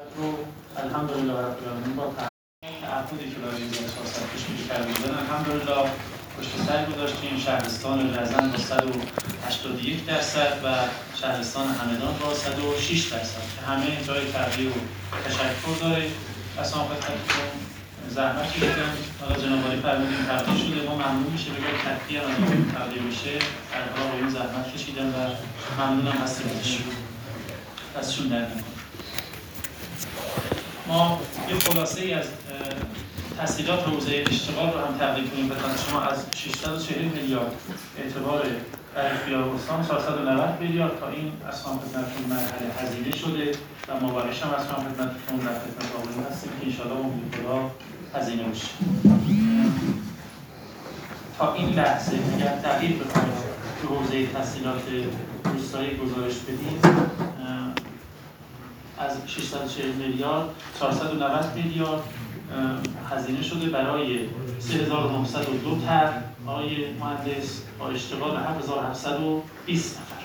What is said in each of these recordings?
رو الحمدلله رب العالمین با تعهدی که برای 1400 پیش بینی کرده بودن الحمدلله پشت سر گذاشتیم. شهرستان رزن با 181% و شهرستان همدان با 106% که همه جای تغییر و تشکر داره. اصلا خدمتتون زحمت کشیدن. حالا جناب عالی فرمودین تبدیل شده، ما ممنون میشه بگم تکلیه را تبدیل میشه. درها با این زحمت کشیدن و ممنونم هستیم ازشون در نکنم. ما یه خلاصه ای از تسهیلات حوزه اشتغال رو هم تقدیم کنیم خدمت شما. از 640 میلیارد اعتبار در اختیار استان 490 میلیارد تا این اصلا خدمتتون مرحله هزینه شده و مبارش هم اصلا خدمتتون در خدمت آقایون هستیم که انشاءالله امیدوارا هزینه بشه. تا این لحظه اگر تغییر بکنید تو حوزه تسهیلات روستایی گزارش بدید، از 640 میلیارد 490 میلیارد هزینه شده برای 3902 طرح آقای مهندس با اشتغال 7720 نفر.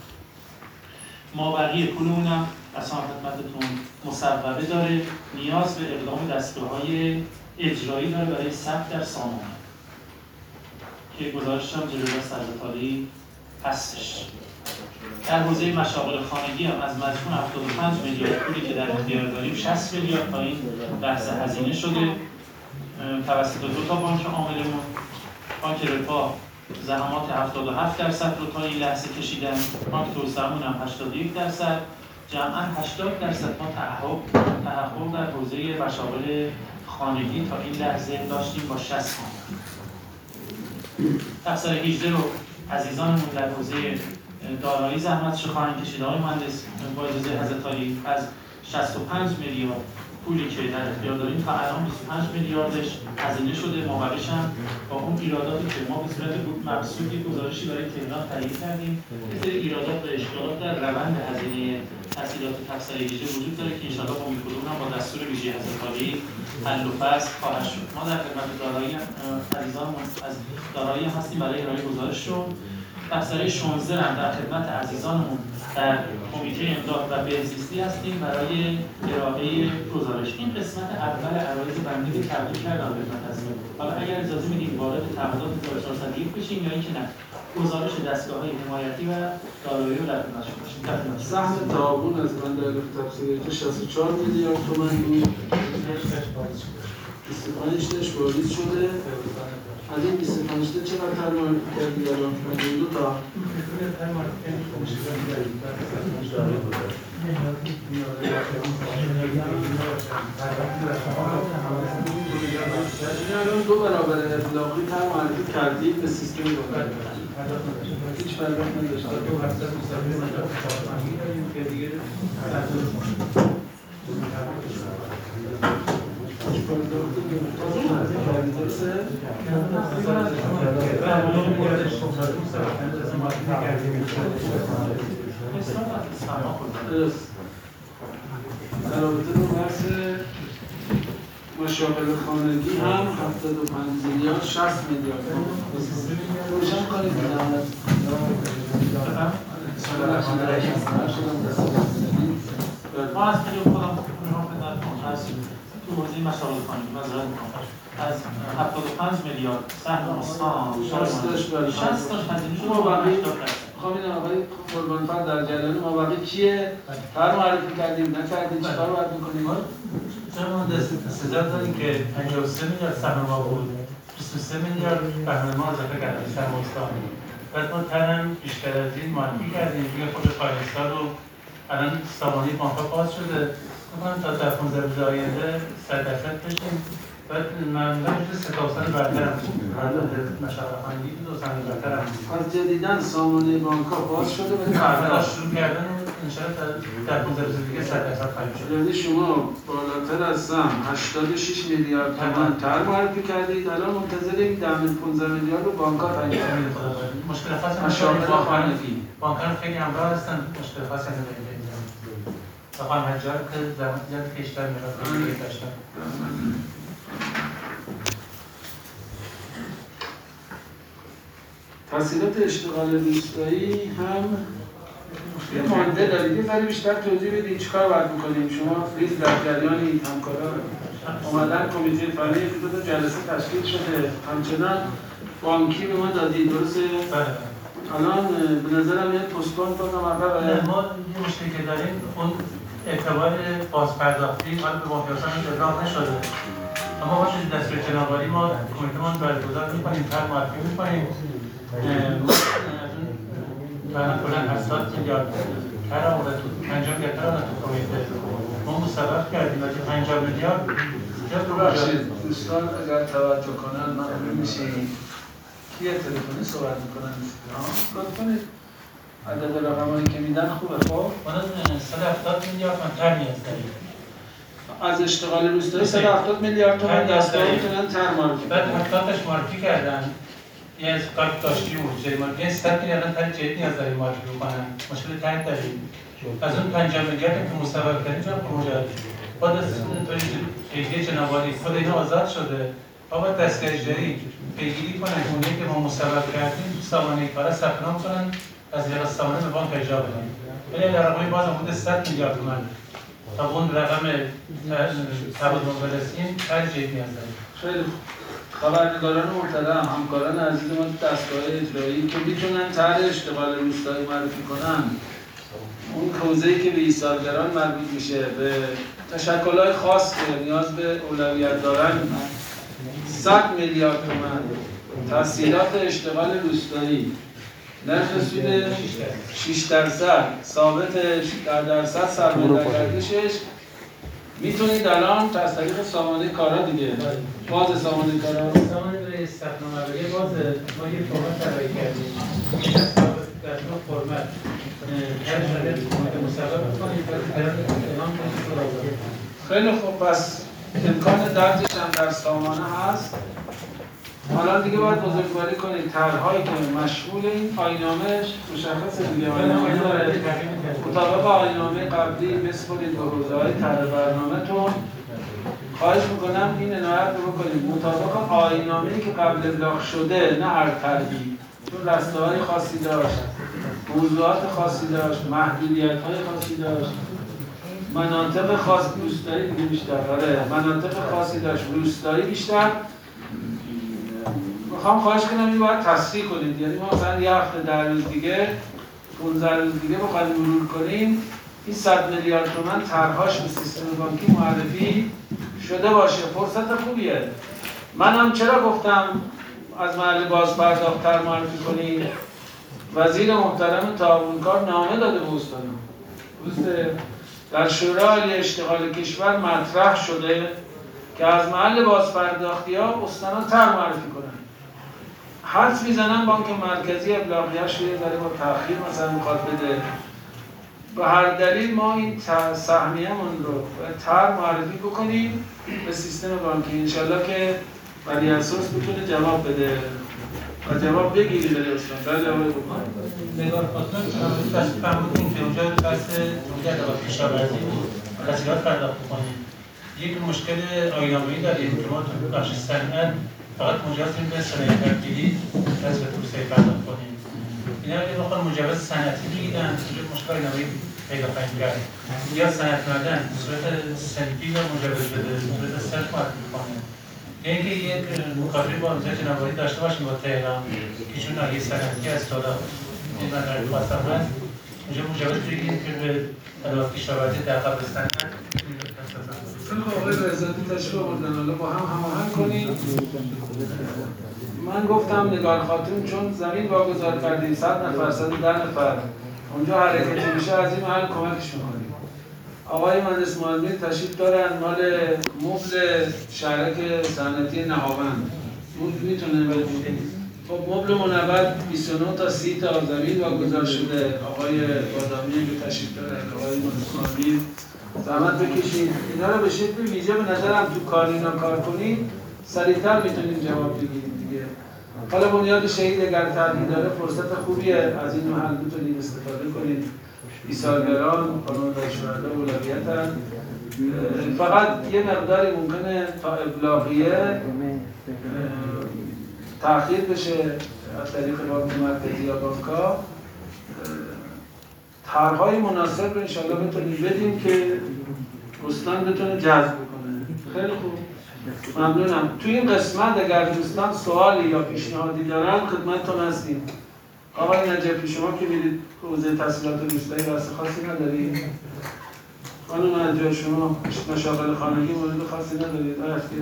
مابقی پول اونم اصلا خدمتتون مصوبه داره، نیاز به اقدام دستگاه‌های اجرایی داره برای ثبت در سامانه که گزارش هم جلوی سرزتالی هستش. در حوزه مشاغل خانگی هم از مجموع 75 میلیارد پولی که در اختیار داریم 60 میلیارد تا این بحث هزینه شده توسط دو تا بانک عاملمون. بانک رفاه زحمات 77% رو تا این لحظه کشیدن، بانک توسعه‌مون هم 81%، جمعاً 80% ما تحقق در حوزه مشاغل خانگی تا این لحظه داشتیم با 60 خانه. تفسیر 18 رو عزیزانمون در حوزه دارایی زحمتش خواهند کشید. آقای مهندس با اجازه حضرت عالی از 65 میلیارد پولی که در اختیار داریم تا الان 25 میلیاردش هزینه شده. مابقیش هم با اون ایراداتی که ما به صورت مبسوطی گزارشی برای تهران تهیه کردیم، مثل ایرادات و اشکالات در روند هزینه تسهیلات تفسیر 18 وجود داره که انشاءالله با میکروم هم با دستور ویژه حضرت عالی حل و فصل خواهد شد. ما در خدمت دارایی عزیزانمون از دارایی هستیم برای ارائه گزارششون. تفسیر 16 هم در خدمت عزیزانمون در کمیته امداد و بهزیستی هستیم برای ارائه گزارش. این قسمت اول عرایض بندی رو تبدیل کردم خدمت عزیزان. حالا اگر اجازه میدید وارد تعهدات 1401 بشیم یا اینکه نه گزارش دستگاه‌های حمایتی و دارایی رو در خدمت شما باشیم. سهم تعاون از من در تفسیر 64 میلیارد تومان بود. 25 تاش واریز شده. از این 25 تا چقدر ترمار کردی الان؟ از این دو تا الان 2 برابر اطلاقی معرفی کردیم به سیستم دولت. هیچ فرقی نداشت. تو 720 داریم که دیگه در رابطه با بحث مشاغل خانگی هم 75 میلیارد 60 میلیارد روشن کنید ما از خیلی خودم از تو حوزه مشاغل خانگی مذارت میکنم از 75 میلیارد سهم استان 60 تاش هزینه شده و 80%. خب این آقای قربانفر در جریان مابقی کیه؟ هر معرفی کردیم نکردیم چیکار باید میکنیم؟ چرا استعداد داریم که 53 میلیارد سهم ما بود، 23 میلیارد بهره ما اضافه کردیم سهم استان. بعد ما ترم بیشتر از این معرفی کردیم دیگه خود پایستان رو الان سامانه بانک‌ها باز شده. می‌خوام تا در 15 روز آینده 100% بشیم. بعد معمولا ستاسن برتر هم مشاغل خانگی دوستان برتر هم از جدیدن سامانه بانک‌ها باز شده و فردا شروع کردن انشاءالله در 15 روز دیگه 100% خواهیم شد. یعنی شما بالاتر از سهم 86 میلیارد تومان تر معرفی کردید، الان منتظریم 15 میلیارد رو بانک‌ها تعیین کنید. مشکل خاصی مشاغل خانگی بانک‌ها خیلی همراه هستن، مشکل خاصی نداریم. بخوام هجار که زمان زیاد کشتر می‌رفتیم داشتن. تسهیلات اشتغال روستایی هم یه مانده دارید، یه ذره بیشتر توضیح بدید چیکار باید می‌کنیم؟ شما فریز در جریانید، همکاران اومدن کمیته فنی یک دو تا جلسه تشکیل شده، همچنان بانکی به ما دادید، درسته؟ الان به نظرم یه پستپون کنم عقب. ما یه مشکلی که داریم اون اعتبار بازپرداختی حالا به مافیاسان ابلاغ نشده، اما ما توی دستور جنابعالی ما کمیته‌مان برگزار می‌کنیم، طرح معرفی می‌کنیم. برای کلاً 80 میلیارد هر آورده تو 50 میلیارد تو کمیته ما مصوب کردیم و که 50 میلیارد ببخشید دوستان اگر توجه کنن ممنون میشیم. کیه تلفنی صحبت میکنن؟ لطفاً عدد رقمایی که میدن خوبه. خب ما 170 میلیارد تومان طرح نیاز داریم از اشتغال روستایی 170 میلیارد تومان دستگاه میتونن طرح معرفی بعد 70 معرفی کردن. یه از کار داشتی موجودی ما یه 100 میلیارد طرح جدید نیاز داریم معرفی بکنن. مشکل طرح داریم. از اون 50 میلیارد که مصوب کردیم چون پروژه بعد از پیگیری جنابعالی خود اینا آزاد شده. باید دستگاه اجرایی پیگیری کنن اونایی که ما مصوب کردیم تو سامانه کارا ثبت نام کنن از لیاقت سامانه به بانک ارجاع بدن. ولی در رقمی باز حدود 100 میلیارد تومان تا اون رقم تبادل برسیم طرح جدید نیاز داریم. خیلی خبرنگاران محترم، همکاران عزیز ما دستگاه اجرایی که میتونن طرح اشتغال روستایی معرفی کنن، اون حوزه‌ای که به ایثارگران مربوط میشه، به تشکل‌های خاص که نیاز به اولویت دارن، 100 میلیارد تومان تسهیلات اشتغال روستایی، نرخ سود 6% ثابت 10% سرمایه‌گذاریش میتونید الان از طریق سامانه کارا دیگه باز سامانه کارا سامانه برای استخدام اولیه باز ما یه فرمت طراحی کردیم در اون فرمت هر شرایط مصوب کنیم اعلام کنیم. خیلی خوب، پس امکان درجش هم در سامانه هست. حالا دیگه باید بزرگواری کنید طرح‌هایی که مشغول این آیین‌نامه مشخصه دیگه، مطابق آیین‌نامه قبلی بسپرید به حوزه‌های طرح برنامه‌تون. خواهش می‌کنم این عنایت رو بکنید مطابق آیین‌نامه‌ای که قبل ابلاغ شده، نه هر طرحی، چون رسته‌های خاصی داشت، موضوعات خاصی داشت، محدودیت‌های خاصی داشت، مناطق خاص روستایی دیگه بیشتر، مناطق خاصی داشت، روستایی بیشتر. میخوام خواهش کنم این باید تصحیح کنید، یعنی ما مثلا یه هفته 10 روز دیگه 15 روز دیگه بخوایم مرور کنیم این 100 میلیارد تومان طرح‌هاش به سیستم بانکی معرفی شده باشه. فرصت خوبیه. منم چرا گفتم از محل بازپرداخت طرح معرفی کنید؟ وزیر محترم تعاونکار نامه داده به استان‌ها. درسته؟ در شورای عالی اشتغال کشور مطرح شده که از محل بازپرداختی‌ها استان‌ها طرح معرفی کنن. حدس میزنن بانک مرکزی ابلاغیه‌اش یه ذره با تأخیر مثلا میخواد بده. به هر دلیل ما این سهمیه‌مون رو طرح معرفی بکنیم به سیستم بانکی، انشالله که ولی اساس بتونه جواب بده و جواب بگیری بده استان. بله جواب بکنیم. نگار خاطر دست فرمودیم که اونجا بحث اونجا ادوات کشاورزی بود، تسهیلات پرداخت کنیم. یک مشکل آیین‌نامه‌ای داریم که ما تو بخش صنعت فقط مجاز به صنایع تبدیلی از به توسعه پرداخت کنیم. اینا اگه بخوان مجوز صنعتی بگیرن اینجا مشکل آیین‌نامه‌ای پیدا خواهیم کرد. یا صنعت معدن به صورت صنفی رو مجوز بده، به صورت صرف معرفی کنه. یا اینکه یک مکاتبه با وزارت جنابعالی داشته باشیم با تهران که چون ناحیه صنعتی از دادا این مطلب خواستم هست اینجا مجوز بگیریم که به ادوات کشاورزی در قبل صنعت خیلی خوب آقای رضایی تشریف آوردن، حالا با هم هماهنگ کنید. من گفتم نگار خاتون چون زمین واگذار کردیم 100 نفر 110 نفر اونجا حرکتی میشه از این محل کمکش میکنیم. آقای مهندس معلمی تشریف دارن مال مبل شهرک صنعتی نهاوند میتونه بگید. خب مبل منور 29 تا 30 تا زمین واگذار شده. آقای بادامی که تشریف دارن، آقای مهندس معلمی زحمت بکشید اینا رو به شکل ویژه به نظرم تو کار اینا کار کنید سریعتر میتونید جواب بگیرید دیگه. حالا بنیاد شهید اگر طرحی داره فرصت خوبیه از این محل میتونید استفاده کنید. ایثارگران قانون شهدا اولویتن. فقط یه مقداری ممکنه تا ابلاغیه تأخیر بشه از طریق بانک مرکزی یا بانک‌ها. طرح‌های مناسب رو انشاءالله بتونیم بدیم که استان بتونه جذب کنه. خیلی خوب، ممنونم. توی این قسمت اگر دوستان سوالی یا پیشنهادی دارن خدمتتون هستیم. آقای نجفی شما که میرید حوزه تحصیلات روستایی واسه خاصی ندارید؟ خانم نجفی شما مشاغل خانگی مورد خاصی ندارید؟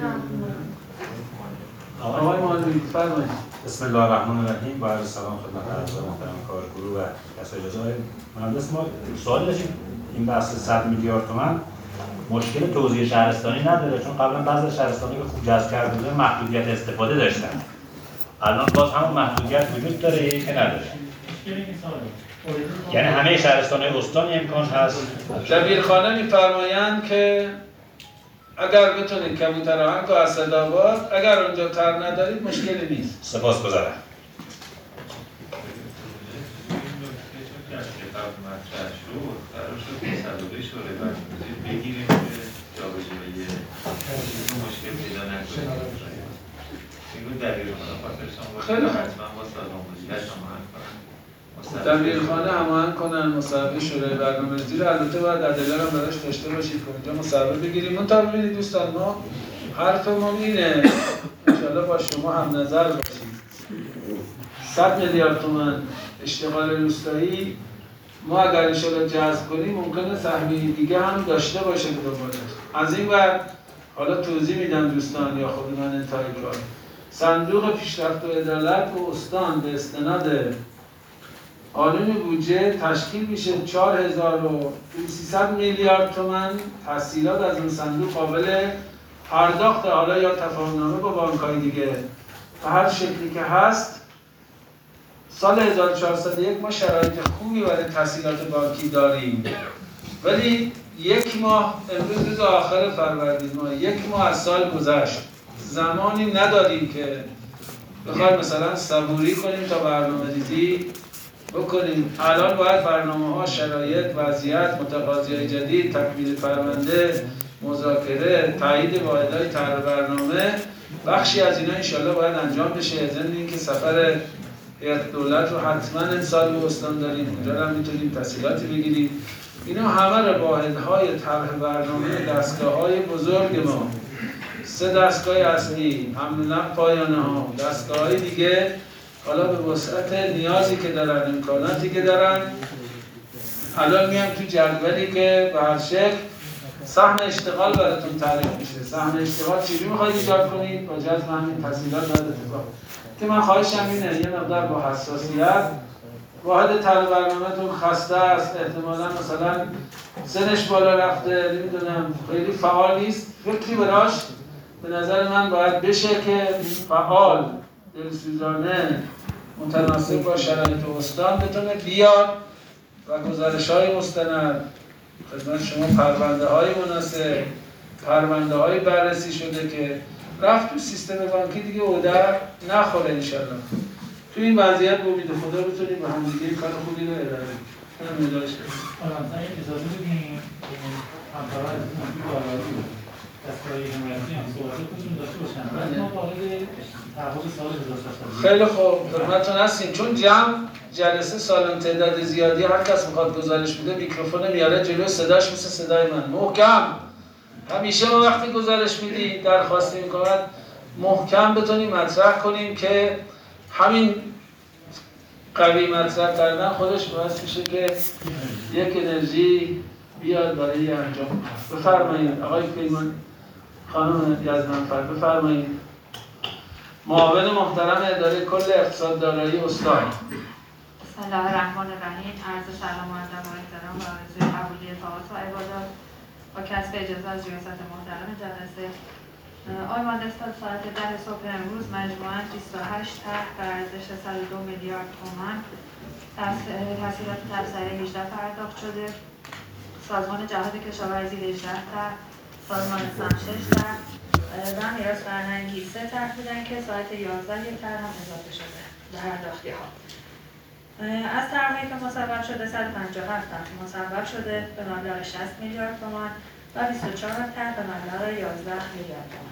آقای معلمی فرمایید. بسم الله الرحمن الرحیم. با عرض سلام خدمت اعضای محترم کارگروه و کسای اجازه های مهندس. ما سوال داشتیم این بحث 100 میلیارد تومان مشکل توزیع شهرستانی نداره، چون قبلا بعضی شهرستانی که خوب جذب کرده بودن محدودیت استفاده داشتن. الان باز همون محدودیت وجود داره که نداره. یعنی همه شهرستان‌های استان امکان هست. دبیرخانه می‌فرمایند که اگر بتونید کبوترآهنگ و اسدآباد اگر اونجا تر ندارید مشکلی نیست. سپاسگزارم. بگیریم که جابجایی مشکل پیدا نکنیم. این دبیرخانه خاطرشان باشه حتما با سازمان مدیریت هماهنگ کنن. دبیرخانه هماهنگ کنن، مصوبه شورای برنامه‌ریزی رو البته باید عدله رو براش داشته باشید که اونجا مصوبه بگیریم. منتها ببینید دوستان، ما حرفمون اینه انشاءالله با شما هم نظر باشیم. 100 میلیارد تومان اشتغال روستایی ما اگر انشاءالله جذب کنیم ممکنه سهمیه دیگه هم داشته باشه به دنبالش. از این ور حالا توضیح میدم دوستان یا خود من انتهای کار. صندوق پیشرفت و عدالت و استان به استناد قانون بودجه تشکیل میشه 4300 میلیارد تومان تسهیلات از اون صندوق قابل پرداخت، حالا یا تفاهم‌نامه با بانک‌های دیگه به هر شکلی که هست. سال 1401 ما شرایط خوبی برای تسهیلات بانکی داریم، ولی یک ماه امروز روز آخر فروردین ما یک ماه از سال گذشت، زمانی نداریم که بخوایم مثلا صبوری کنیم تا برنامه‌ریزی بکنیم. الان باید برنامه‌ها، شرایط، وضعیت، متقاضی‌های جدید، تکمیل پرونده، مذاکره، تایید واحدهای طرح برنامه، بخشی از اینا انشالله باید انجام بشه. ضمن اینکه سفر هیئت دولت رو حتما امسال به استان داریم، اونجا هم میتونیم تسهیلاتی بگیریم. اینا همه رو واحدهای طرح برنامه دستگاه‌های بزرگ ما، 3 دستگاه اصلی، حمل و نقل پایانه ها، دستگاه‌های دیگه حالا به وسعت نیازی که دارن، امکاناتی که دارن. الان میام تو جدولی که به هر شکل سهم اشتغال براتون تعریف میشه. سهم اشتغال چجوری میخواید ایجاد کنید با جذب همین تسهیلات باید اتفاق. که من خواهشم اینه یه مقدار با حساسیت، واحد طرح برنامه‌تون خسته است، احتمالاً مثلا سنش بالا رفته، نمیدونم خیلی فعال نیست، فکری براش به نظر من باید بشه که فعال، دلسوزانه، متناسب با شرایط استان بتونه بیاد و گزارش‌های مستند خدمت شما، پرونده‌های مناسب، پرونده‌های بررسی شده که رفت تو سیستم بانکی دیگه اودر نخوره انشالله. تو این وضعیت با امید خدا بتونیم به همدیگه کار خوبی رو ارائه بدیم. من مدارش کنیم. مثلا اجازه بدیم همکارا از این بالاروی دستگاه حمایتی هم صحبتتون داشته باشن. ما وارد تعهد سال 1400 خیلی خوب، خدمتتون هستیم. چون جلسه سالن تعداد زیادی، هر کس میخواد گزارش بده میکروفون میاره جلو، صداش مثل صدای من محکم. همیشه ما وقتی گزارش میدیم درخواست میکنن محکم بتونیم مطرح کنیم که همین قوی مطرح کردن خودش باعث میشه که یک انرژی بیاد برای انجام. بفرمایید آقای پیمان، خانم یزدانفر بفرمایید. معاون محترم اداره کل اقتصاد دارایی استان. بسم الله الرحمن الرحیم. عرض سلام و ادب و احترام و آرزوی قبولی طاعات و عبادات با کسب اجازه از ریاست محترم جلسه. آقای مهندس تا ساعت 10 صبح امروز مجموعاً 28 طرح به ارزش 102 میلیارد تومان تسهیلات تبصره 18 پرداخت شده. سازمان جهاد کشاورزی 18 طرح، سازمان سم 6 طرح و میراث فرهنگی 3 طرح بودن که ساعت 11 یک طرح هم اضافه شده به پرداختی ها. از طرحهایی که مصوب شده 157 طرح مصوب شده به مبلغ 60 میلیارد تومان و 24 طرح به مبلغ 11 میلیارد تومان.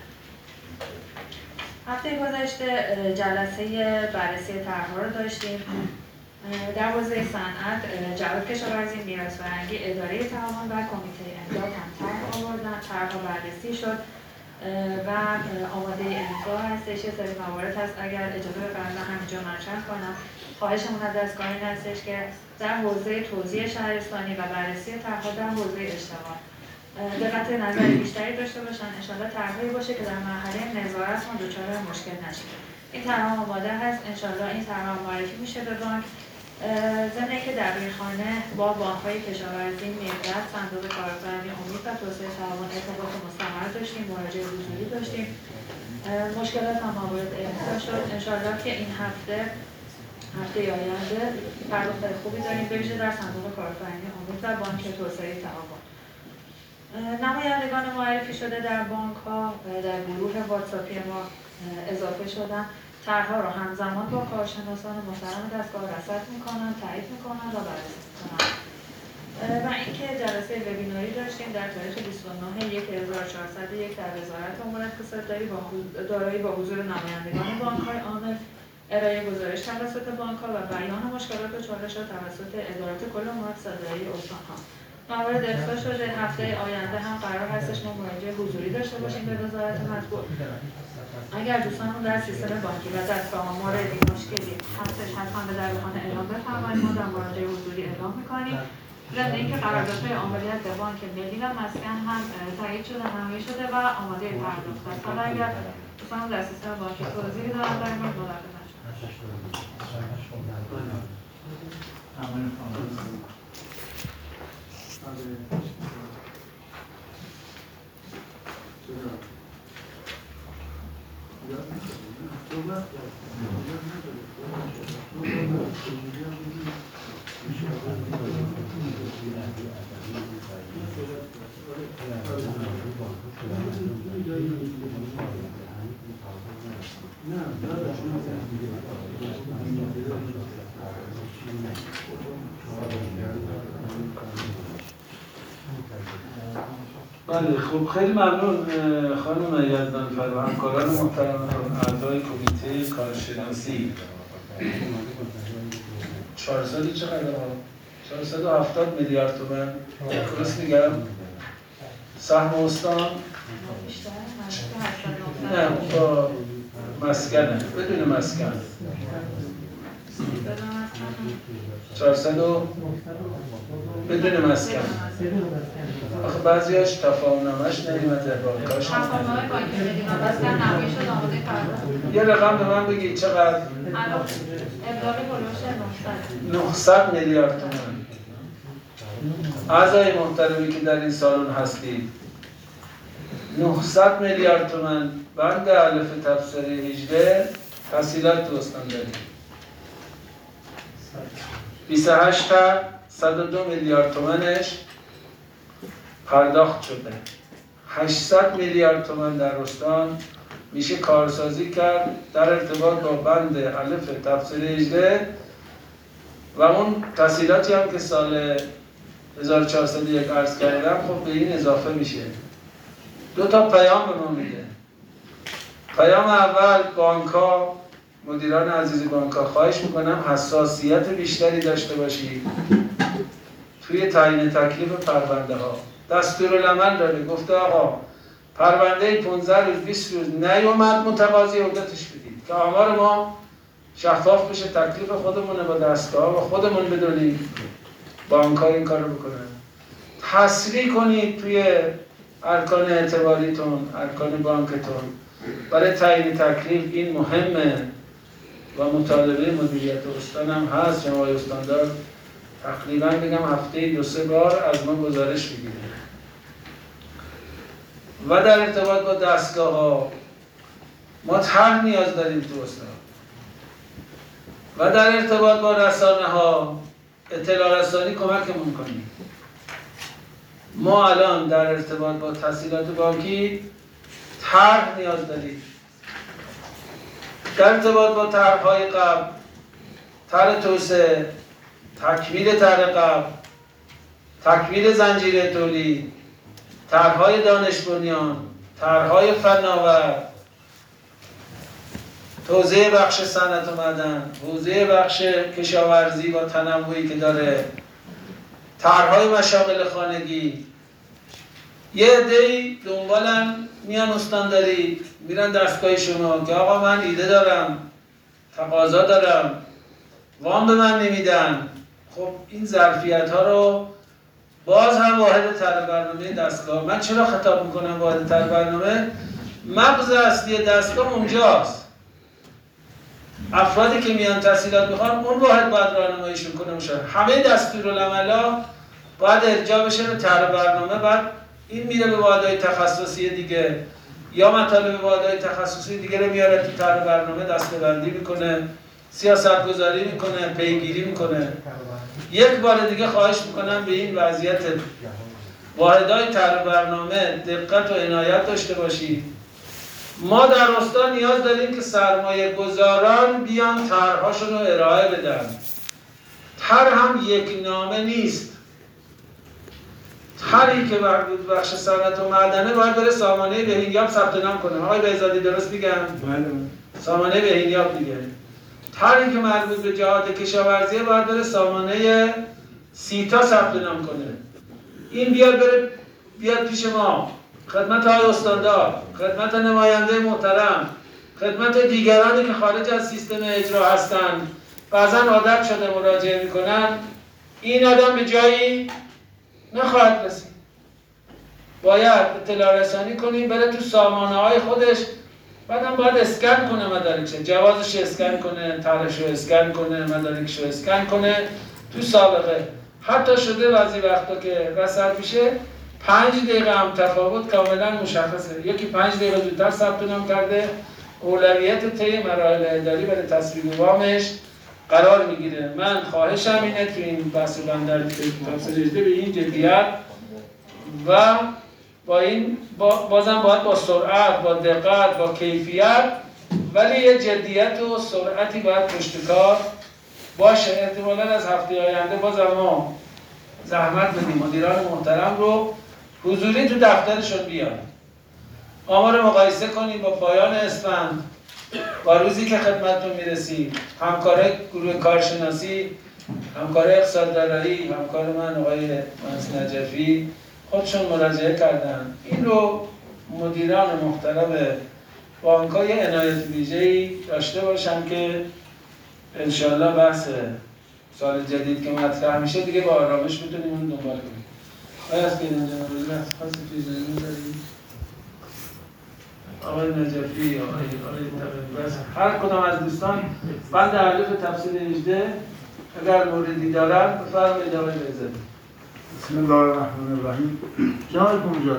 هفته گذشته جلسه بررسی طرح‌ها رو داشتیم. در حوزه صنعت جواد کشاورزی، میراث فرهنگی، اداره تعاون و کمیته امداد هم طرح آوردن. طرح‌ها بررسی شد و آماده امضا هستش. یه سری موارد هست اگر اجازه بفرمایید همینجا مطرح کنم. خواهشمون از دستگاه این هستش که در حوزه توزیع شهرستانی و بررسی طرح‌ها در حوزه اشتغال دقت نظر بیشتری داشته باشن. انشالله طرحی باشه که در مرحله نظارت ما دچار مشکل نشیم. این طرح آماده هست، انشالله این طرح معرفی میشه به بانک. ضمن اینکه دبیرخانه با بانک‌های کشاورزی، ملت، صندوق کارآفرینی امید و توسعه تعاون ارتباط مستمر داشتیم، مراجعه حضوری داشتیم. مشکلات هم مورد احضار شد. انشالله که این هفته آینده پرداخت خوبی داریم، به ویژه در صندوق کارآفرینی امید و بانک توسعه تعاون. نمایندگان معرفی شده در بانک‌ها در گروه واتساپی ما اضافه شدن. طرح‌ها را همزمان با کارشناسان محترم دستگاه رصد می‌کنن، تایید می‌کنن و بررسی می‌کنن. و اینکه جلسه وبیناری داشتیم در تاریخ 29/1401 در وزارت امور اقتصادداری دارایی با حضور نمایندگان بانک‌های عامل، ارائه گزارش توسط بانک‌ها و بیان مشکلات و چالش‌ها توسط ادارات کل امور اقتصادداری استان‌ها. موارد افشا شده. هفته آینده هم قرار هستش ما مراجعه حضوری داشته باشیم به وزارت مطبوع. اگر دوستانمون در سیستم بانکی و دستگاه موردی مشکلی هستش حتما به دبیرخانه اعلام بفرمایید، ما در مراجعه حضوری اعلام می‌کنیم. ضمن اینکه قراردادهای عملیات به بانک ملی و مسکن هم تایید شده، هماهنگی شده و آماده پرداخت است. حالا اگر دوستانمون در سیستم بانکی توضیحی دارن در این مورد مداخله بله، خب خیلی ممنون خانم یزدانفر و همکاران محترم اعضای کمیته کارشناسی. 400 چقدر ها؟ 470 میلیارد تومان، درست میگم؟ سهم استان؟ نه، با مسکنه، بدون مسکن 400 بدون مسکن. آخه بعضیاش تفاهم‌نامه‌اش نیومده، بانکاش تفاهم‌نامه بانک ملی و مسکن نهایی شد، آماده پرداخت. یه رقم به من بگید چقدر؟ ابلاغ هلوش 900 میلیارد تومان. اعضای محترمی که در این سالن هستید، 900 میلیارد تومان بند الف تفسیر 18 تحصیلات تو استان داریم. 28 تا 102 میلیارد تومانش پرداخت شده. 800 میلیارد تومان در استان میشه کارسازی کرد در ارتباط با بند الف تفسیر 18 و اون تحصیلاتی هم که سال 1401 عرض کردم خب به این اضافه میشه. دو تا پیام به ما میده. پیام اول، بانک‌ها، مدیران عزیز بانک‌ها، خواهش میکنم حساسیت بیشتری داشته باشید توی تعیین تکلیف پرونده ها. دستورالعمل داره، گفته آقا پرونده 15 روز 20 روز نیومد متقاضی عهدتش بدید که آمار ما شفاف بشه، تکلیف خودمونه با دستگاه و خودمون بدونیم. بانک‌ها این کارو بکنن. تسریع کنید توی ارکان اعتباریتون، ارکان بانکتون برای تعیین تکلیف. این مهمه و مطالبه مدیریت استان هم هست. جناب استاندار تقریبا بگم هفته 2-3 بار از ما گزارش میگیره. و در ارتباط با دستگاه ها ما طرح نیاز داریم تو استان. و در ارتباط با رسانه ها اطلاع رسانی کمکمون کنید. ما الان در ارتباط با تسهیلات بانکی طرح نیاز داریم. در ارتباط با طرح‌های قبل، طرح توسعه، تکمیل طرح قبل، تکمیل زنجیره تولید، طرح‌های دانش بنیان، طرح‌های فناور، توزیع بخش صنعت و معدن، حوزه بخش کشاورزی با تنوعی که داره، طرح‌های مشاغل خانگی. یه عده‌ای دنبالن میان استانداری میرن دستگاه شما که آقا من ایده دارم، تقاضا دارم، وام به من نمیدن. خب این ظرفیت‌ها رو باز هم واحد طرح برنامه دستگاه، من چرا خطاب میکنم واحد طرح برنامه؟ مغز اصلی دستگاه اونجاست. افرادی که میان تسهیلات میخوان اون واحد باید راهنماییشون کنه میشه. همه دستورالعملا باید ارجاع بشه به طرح برنامه، بعد این میره به واحدهای تخصصی دیگه یا مطالب واحدهای تخصصی دیگه رو میاره تو طرح برنامه دسته‌بندی میکنه، سیاست گذاری میکنه، پیگیری میکنه. یک بار دیگه خواهش میکنم به این وضعیت واحدهای طرح برنامه دقت و عنایت داشته باشید. ما در استا نیاز داریم که سرمایه گذاران بیان طرح‌هاشون رو ارائه بدن. طرح هم یک نامه نیست. طرحی که بخش صنعت و معدنه باید بره سامانه بهینیاب ثبت نام کنه. آقای بهزادی درست میگم؟ بله. سامانه بهینیاب دیگه. طرحی که مربوط به جهات کشاورزی باید بره سامانه سیتا ثبت نام کنه. این بیاد پیش ما، خدمت های استاندار، خدمت نماینده محترم، خدمت دیگرانی که خارج از سیستم اجرا هستند، بعضا عادت شده مراجعه میکنن. این آدم به جایی نخواهد رسید. باید اطلاع رسانی کنیم، بره تو سامانه های خودش، بعدم باید اسکن کنه مدارکش، جوازش اسکن کنه، طرحش رو اسکن کنه، مدارکش رو اسکن کنه. تو سابقه حتی شده بعضی وقتا که رصد میشه 5 دقیقه هم تفاوت کاملا مشخصه. یکی 5 دقیقه زودتر ثبت نام کرده، اولویت طی مراحل اداری برای تصویب وامش قرار میگیره. من خواهشم اینه تو این بحث بندر تفصیل به این جدیت و بازم باید با سرعت، با دقت، با کیفیت، ولی یه جدیت و سرعتی باید پشت کار باشه. احتمالاً از هفته آینده بازم ما زحمت بدیم مدیران محترم رو حضوری تو دفترشون بیان، آمار مقایسه کنیم با پایان اسفند، با روزی که خدمتتون میرسیم. همکار گروه کارشناسی، همکار اقتصاددارایی، همکار من آقای مهندس نجفی خودشون مراجعه کردن. این رو مدیران محترم بانک‌ها یه عنایت ویژه‌ای داشته باشن که انشالله بحث سال جدید که مطرح میشه دیگه با آرامش بتونیم اون دنبال کنیم. آیا از که اینجا نبودید خاصی توی می‌ذارید؟ آقای نجفی، آقای بس هر کدام از دوستان بند الف تفسیر 18 اگر موردی دارن بفرمایید آقای بهزادی. بسم الله الرحمن الرحیم. جناب کنجاد،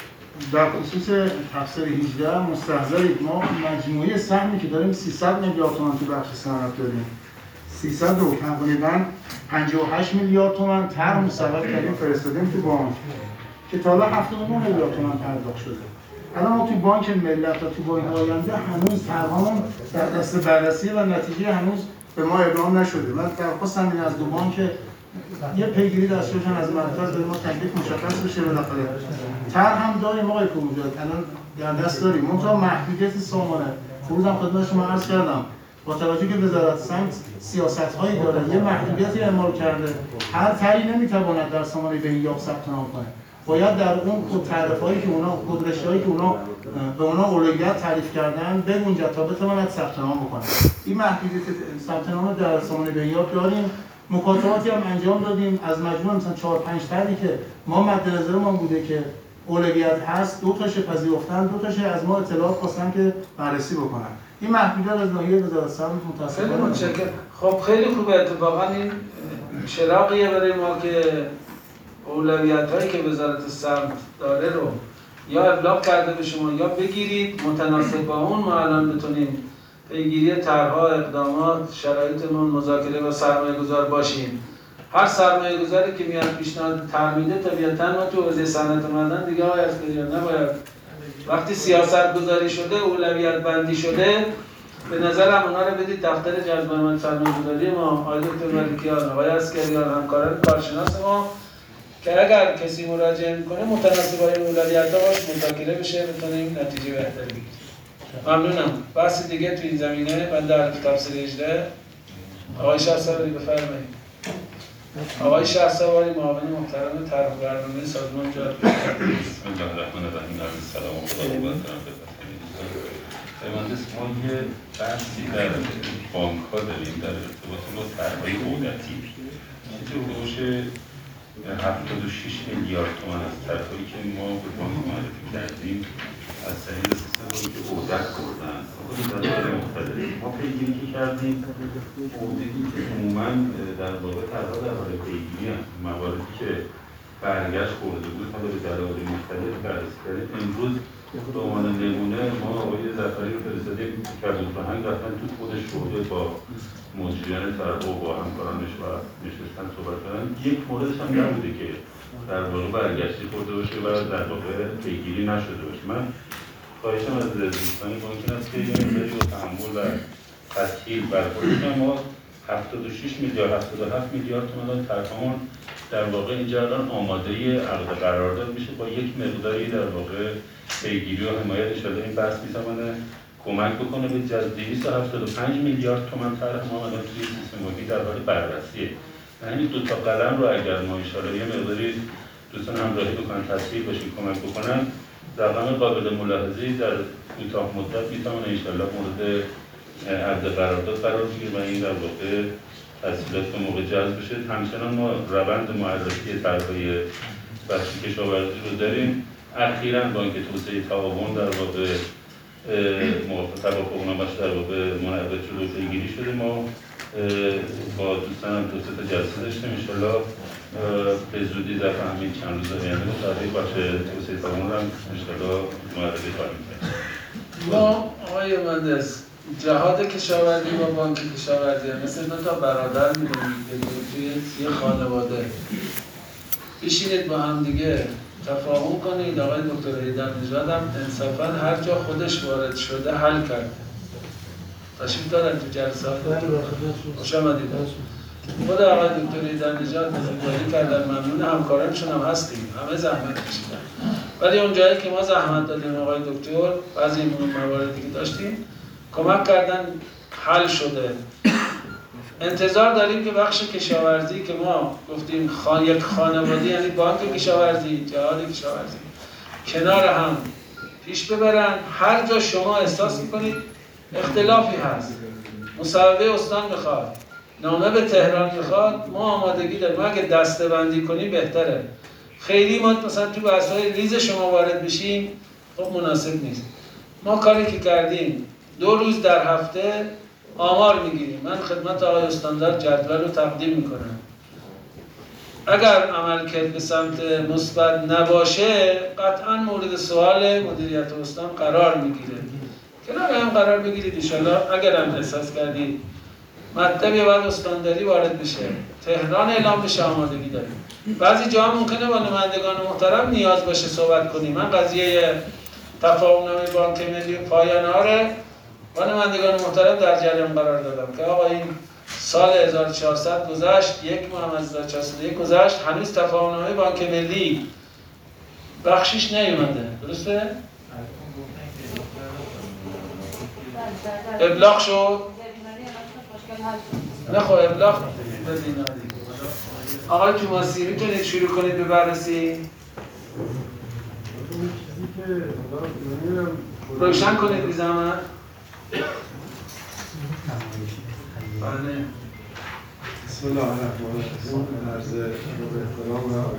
در خصوص تفسیر 18 مستحضرید ما مجموعه سهمی که داریم 300 میلیارد تومان تو بخش صنعت داریم. 300 رو تقریباً 58 میلیارد تومان طرح مصوب کردیم فرستادیم تو بانک که تا حالا 79 میلیارد تومان پرداخت شده. الان ما تو بانک ملت و تو بانک آینده هنوز طرحمون در دست بررسی و نتیجه هنوز به ما ابراز نشده. من درخواستم این از دو بانک یه پیگیری داشته باشن از مرکز به ما تکلیف مشخص بشه بالاخره. طرح هم داریم آقای کومجاد، الان در دست داریم. منتها محدودیت سامانه فروزم خدمت شما عرض کردم با توجه که وزارت صنعت سیاست‌هایی داره یه محدودیتی اعمال کرده. هر طرحی نمیتواند در سامانه بهینیاب ثبت نام کنه. باید در اون تعریف‌هایی که اونا گزارش‌هایی که اونا به اونا اولویت تعریف کردن بگنجد تا بتواند ثبت نام بکنه. این محدودیت ثبت نام در سامانه بهینیاب داریم. مکاتباتی هم انجام دادیم از مجموع مثلا 4-5 طرحی که ما مد نظرمون بوده که اولویت هست، 2 تاش پذیرفتن، 2 تاش از ما اطلاعات خواستن که بررسی بکنن. این محدودیت از ناحیه وزارت صنعت متأسفانه. خیلی متشکرم. خب خیلی خوبه، اتفاقا این چراغیه برای ما که اولویت‌هایی که وزارت صنعت داره رو یا ابلاغ کرده به شما یا بگیرید، متناسب با اون ما الان بتونیم پیگیری طرح‌ها، اقدامات، شرایطمون مذاکره با سرمایه‌گذار باشیم. هر سرمایه‌گذاری که میاد پیشنهاد طرح میده طبیعتاً ما تو حوزه صنعت و معدن دیگه نباید وقتی سیاست گذاری شده، اولویت بندی شده، به نظرم اونا رو بدید دفتر جذب محمد سرمایه‌گذاری ما، آقای دکتر ملیکیان، آقای اسکریان، همکاران کارشناس ما که اگر کسی مراجعه میکنه متناسب با این اولویت‌ها باش مذاکره بشه، بتونیم نتیجه بهتری بگیریم. ممنونم. بحث دیگه تو این زمینه من در تفسیر 18 آقای شهرسواری بفرمایید. آقای شهرسواری معاون محترم طرح برنامه سازمان جهاد. بسم الله الرحمن الرحیم. سلام و مهندس ما یه بحثی در بانک ها داریم در ارتباط با طرح‌های عودتی که حدود 76 میلیارد تومان از طرح‌هایی که ما به بانک معرفی کردیم از طریق سیستم که عودت بردن ما پیگیری که کردیم عودتی که عموماً در واقع طرح‌ها در حال پیگیری هستند، مواردی که برگشت خورده بود حالا به دلایل مختلف بررسی کردیم. امروز به عنوان نمونه ما آقای ظفری رو فرستادیم که فرهنگ رفتن تو خود شعبه با مدیران طرح و با همکارانش و نشستن صحبت کردن. یک موردش هم نبوده که در واقع برگشتی خورده باشه و در واقع پیگیری نشده باشه. من خواهشم از دوستان بانک این است که یه مقداری با تحمل و تسهیل برخوردیم. ما 76 میلیارد 77 میلیارد تومان طرحمون در واقع اینجا الان آماده عقد قرارداد میشه با یک مقداری در واقع پیگیری و حمایت. انشاءالله این بحث میتونه کمک بکنه به جز 275 میلیارد تومان طرح ما الان توی سیستم بانکی در حال بررسیه. یعنی دو تا قلم رو اگر ما انشاءالله یه مقداری دوستان همراهی بکنن، تصویر باشین، کمک بکنن، رقم قابل ملاحظه‌ای در کوتاه مدت میتونه انشاءالله مورد عقد قرارداد قرار بگیره و این در واقع تسهیلات به موقع جذب بشه. همچنان ما روند معرفی طرح‌های بخش کشاورزی رو داریم. اخیراً بانک توسعه تعاون در واقع توافقنامه‌اش در واقع منعقد شده و پیگیری شده. ما با دوستان هم دو سه تا جلسه داشتیم. انشاءالله به زودی در همین چند روز آینده مطابق بخش توسعه تعاون هم انشاءالله معرفی خواهیم کرد. ما آقای مهندس جهاد کشاورزی با بانک کشاورزی مثل دو تا برادر می‌دونید توی یه خانواده. بشینید با هم دیگه تفاهم کنید. آقای دکتر حیدرنژاد هم انصافاً هر جا خودش وارد شده حل کرد. تشریف دارن تو جلسات؟ خوش آمدید. خود آقای دکتر حیدرنژاد بزرگواری کردن، ممنون همکارانشون هم هستیم، همه زحمت کشیدن. ولی اون جایی که ما زحمت دادیم آقای دکتر، بعضی مواردی که داشتیم کمک کردن حل شده. انتظار داریم که بخش کشاورزی که ما گفتیم یک خانواده، یعنی بانک کشاورزی، جهاد کشاورزی، کنار هم پیش ببرن. هر جا شما احساس میکنید اختلافی هست، مصوبه استان میخواد، نامه به تهران میخواد، ما آمادگی داریم. اگه دسته بندی کنیم بهتره. خیلی ما مثلا تو بحث‌های ریز شما وارد بشیم خب مناسب نیست. ما کاری که کردیم 2 روز در هفته آمار میگیریم. من خدمت آقای استاندار جدول رو تقدیم میکنم. اگر عملکرد به سمت مثبت نباشه قطعا مورد سوال مدیریت استان قرار میگیره. کنار هم قرار بگیرید انشالله. اگر هم احساس کردید مطلبی باید استانداری وارد بشه، تهران اعلام بشه، آمادگی داریم. بعضی جاها ممکنه با نمایندگان محترم نیاز باشه صحبت کنیم. من قضیه تفاهم‌نامه بانک ملی پایانه ها رو با نمایندگان محترم در جریان قرار دادم که آقا این سال 1400 گذشت، 1 ماه از 1401 گذشت، هنوز تفاهم‌نامه بانک ملی بخشیش نیومده. درسته؟ ابلاغ شد؟ نه خب ابلاغ بدین. آقای توماسی میتونید شروع کنید به بررسی؟ روشن کنید بی زحمت. بله. بسم الله الرحمن الرحیم. عرض احترام و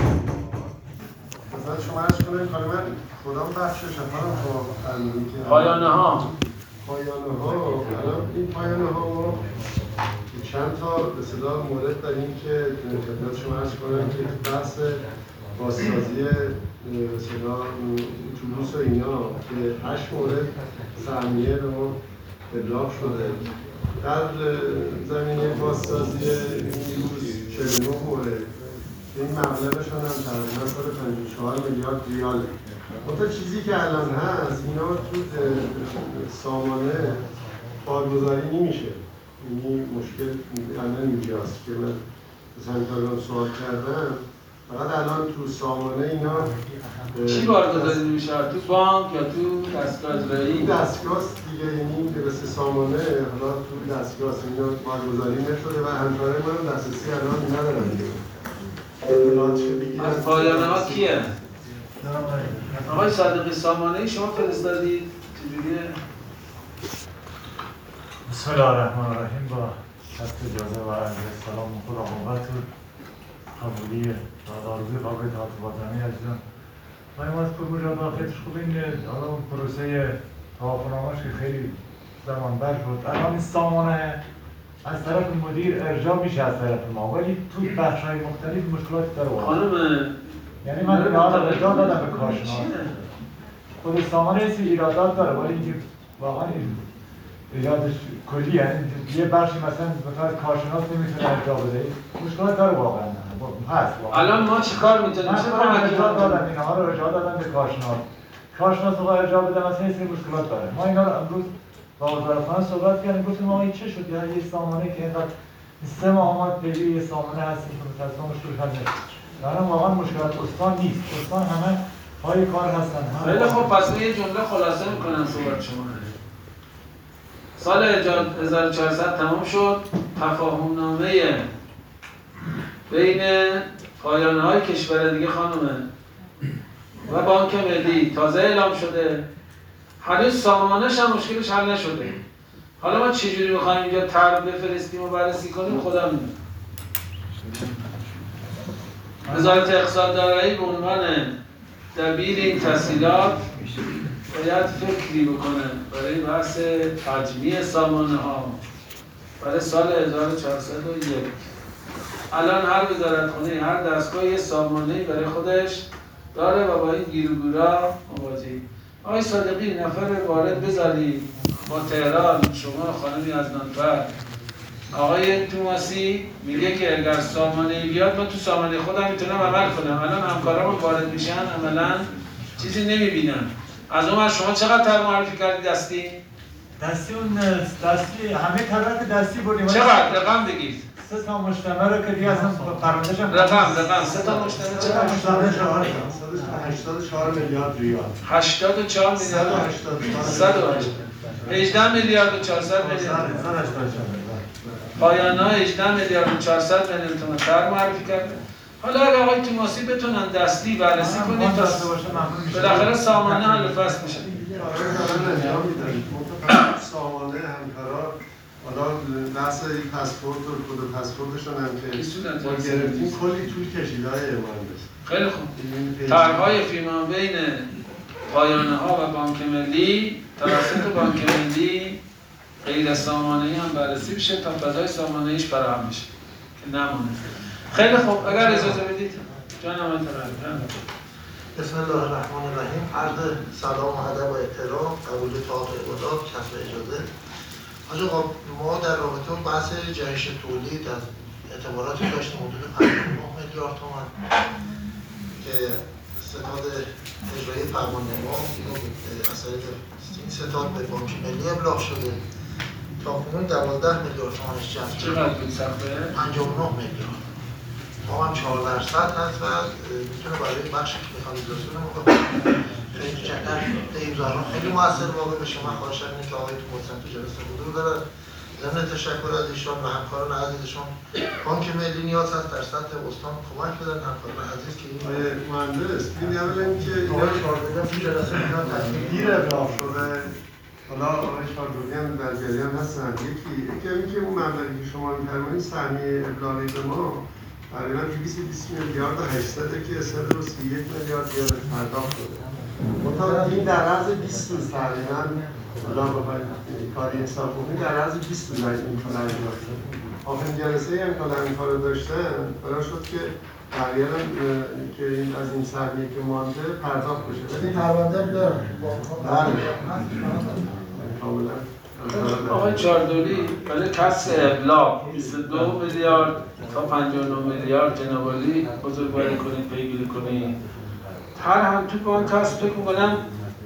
خدمت شما عرض کنم کار من خودم بخشش کنم با قانونی که پایانه ها الان این پایانه ها ما چند تا به اصطلاح مورد داریم که خدمت شما عرض کنم که بحث بازسازی به اصطلاح اتوبوس و اینا که 8 مورد سهمیه به ما ابلاغ شده. در زمینه بازسازی نیروز 49 مورد این مبلغشون هم تقریبا 54 میلیارد ریاله. اون چیزی که الان هست اینا تو سامانه کارگزاری نمیشه. این مشکل الان اینجاست که من از همکاران سوال کردم فقط الان تو سامانه اینا چی واردات میشه؟ تو بانک یا تو دستگاه اجرایی؟ این دستگاه دیگه، یعنی برسه سامانه حالا تو دستگاه اینا بارگذاری نشده و همکارای ما دسترسی الان ندارن دیگه. از پایانه ها کیه؟ آقای صادقی سامانه شما فرستادید چجوریه؟ بسم الله الرحمن الرحیم. با شرط اجازه و عرض سلام و خدا قوت و قبولی و آرزوی قابل تاطباتانی عزیزان. من از پروژه داخلش خوب این حالا اون پروسه توافقنامه‌اش که خیلی زمان بر شد. الان این سامانه از طرف مدیر ارجاع میشه از طرف ما، ولی تو بخش‌های مختلف مشکلات داره. خانم یعنی من ارجاع دادم به کارشناس. خود سامانه ایرادات داره، ولی اینکه واقعا ایرادش کلی، یعنی یه بخشی مثلا کارشناس نمیتونه ارجاع بده. مشکلات داره واقعا. هست واقعا. الان ما چیکار می‌کنیم؟ من ارجاع دادم، اینها رو ارجاع دادم به کارشناس رو ارجاع بده، مثلا این مشکلات داره. ما اینا رو امروز با وزارتخانه صحبت کردیم، گفتیم ما این چه شد؟ یه سامانه که اینقدر 3 ماه اومد پیگیر یه سامانه هست که متأسفانه مشکل حل نشد. الان واقعا مشکلات استان نیست. استان همه پای کار هستن. خیلی خب، پس من یه جمله خلاصه میکنم صحبت شما. سال 1400 تمام شد، تفاهم نامه بین پایانه‌های کشور دیگه خانومه و بانک ملی تازه اعلام شده. هنوز سامانه‌ش هم مشکلش حل نشده. حالا ما چجوری می‌خوایم اینجا طرح بفرستیم و بررسی کنیم خدا می‌دونه. وزارت اقتصاد دارایی به عنوان دبیر این تسهیلات باید فکری بکنه برای بحث تجمیع سامانه‌ها برای سال 1401. الان هر وزارتخانه، هر دستگاه یه سامانه‌ای برای خودش داره و با این گیروگورا مواجهی. آقای صادقی نفر وارد بذارید با تهران، شما خانمی از نانفر، آقای توماسی میگه که اگر سامانه بیاد من تو سامانه خودم میتونم عمل کنم. الان همکارام وارد میشن عملا چیزی نمیبینن. از اون شما چقدر طرح معرفی کردید دستی؟ دستی همه طرح دستی بردیم. چقدر رقم بگید؟ 3 تا مجتمع رو که دیگه اصلا پروندهش هم رقم 3 تا مجتمع چقدر؟ 84 میلیارد ریال. 84 میلیارد. 18 میلیارد و 400 میلیون. پایان‌ها 18 میلیارد و 400 میلیون تومان طرح معرفی کرده. حالا اگه آقای توماسی بتونن دستی بررسی کنید تا بالاخره سامانه حل فصل میشه. سامانه همکارا حالا بحث پاسپورت و کد پاسپورتشون هم که ما گرفتیم کلی طول کشید های مهندس. خیلی خوب. طرح‌های فیما بین پایانه‌ها و بانک ملی توسط بانک ملی غیر سامانه‌ای هم بررسی بشه تا فضای سامانه‌ایش فراهم بشه که نمونه. خیلی خوب، اگر اجازه بدید جان من بسم الله الرحمن الرحیم. عرض سلام و ادب و احترام، قبول طاعت عبادات، کسب اجازه. آقا ما در رابطه با بحث جهش تولید از اعتباراتی داشتیم حدود 59 میلیارد تومان که ستاد اجرایی فرمانده ما اینو از طریق این ستاد به بانک ملی ابلاغ شده. تا کنون 12 میلیارد تومانش جمع شده. چقدر بود سخته؟ 59 میلیارد. ما هم 4% هست و میتونه برای بخشی که میخوام اجازه خیلی چندر امضاها خیلی موثر واقع بشه. من خواهشم اینه که آقای توماسیان تو جلسه حضور دارد. ضمن تشکر از ایشان و همکاران عزیزشان بانک ملی نیاز هست در سطح استان کمک بدن همکاران عزیز که این مهندس این اولا که آقای چهاربگان تو جلسه میتونن تصمیم دیر ابلاغ شده. حالا آقای چهاربگان در جریان هستن. یکی اینکه اون مبلغی که شما می‌فرمایید سهمیه ابلاغی به ما تقریباً 220 میلیارد و 800 که 131 میلیارد ریال پرداخت شده. مطابق این در عرض 20 روز تقریباً حالا بخواید کاری حساب کنید در عرض 20 روز این کار انجام شد. آخرین جلسه‌ای هم که این کارو داشتن قرار شد که تقریباً که این از این سهمیه که مانده پرداخت بشه. ولی پرونده داره. بله. کاملاً آقای چهاردوری برای کسر ابلاغ 22 میلیارد تا 59 میلیارد جناب عالی بزرگواری کنید، پیگیری کنید. هر هم تو بانک هست. فکر می‌کنم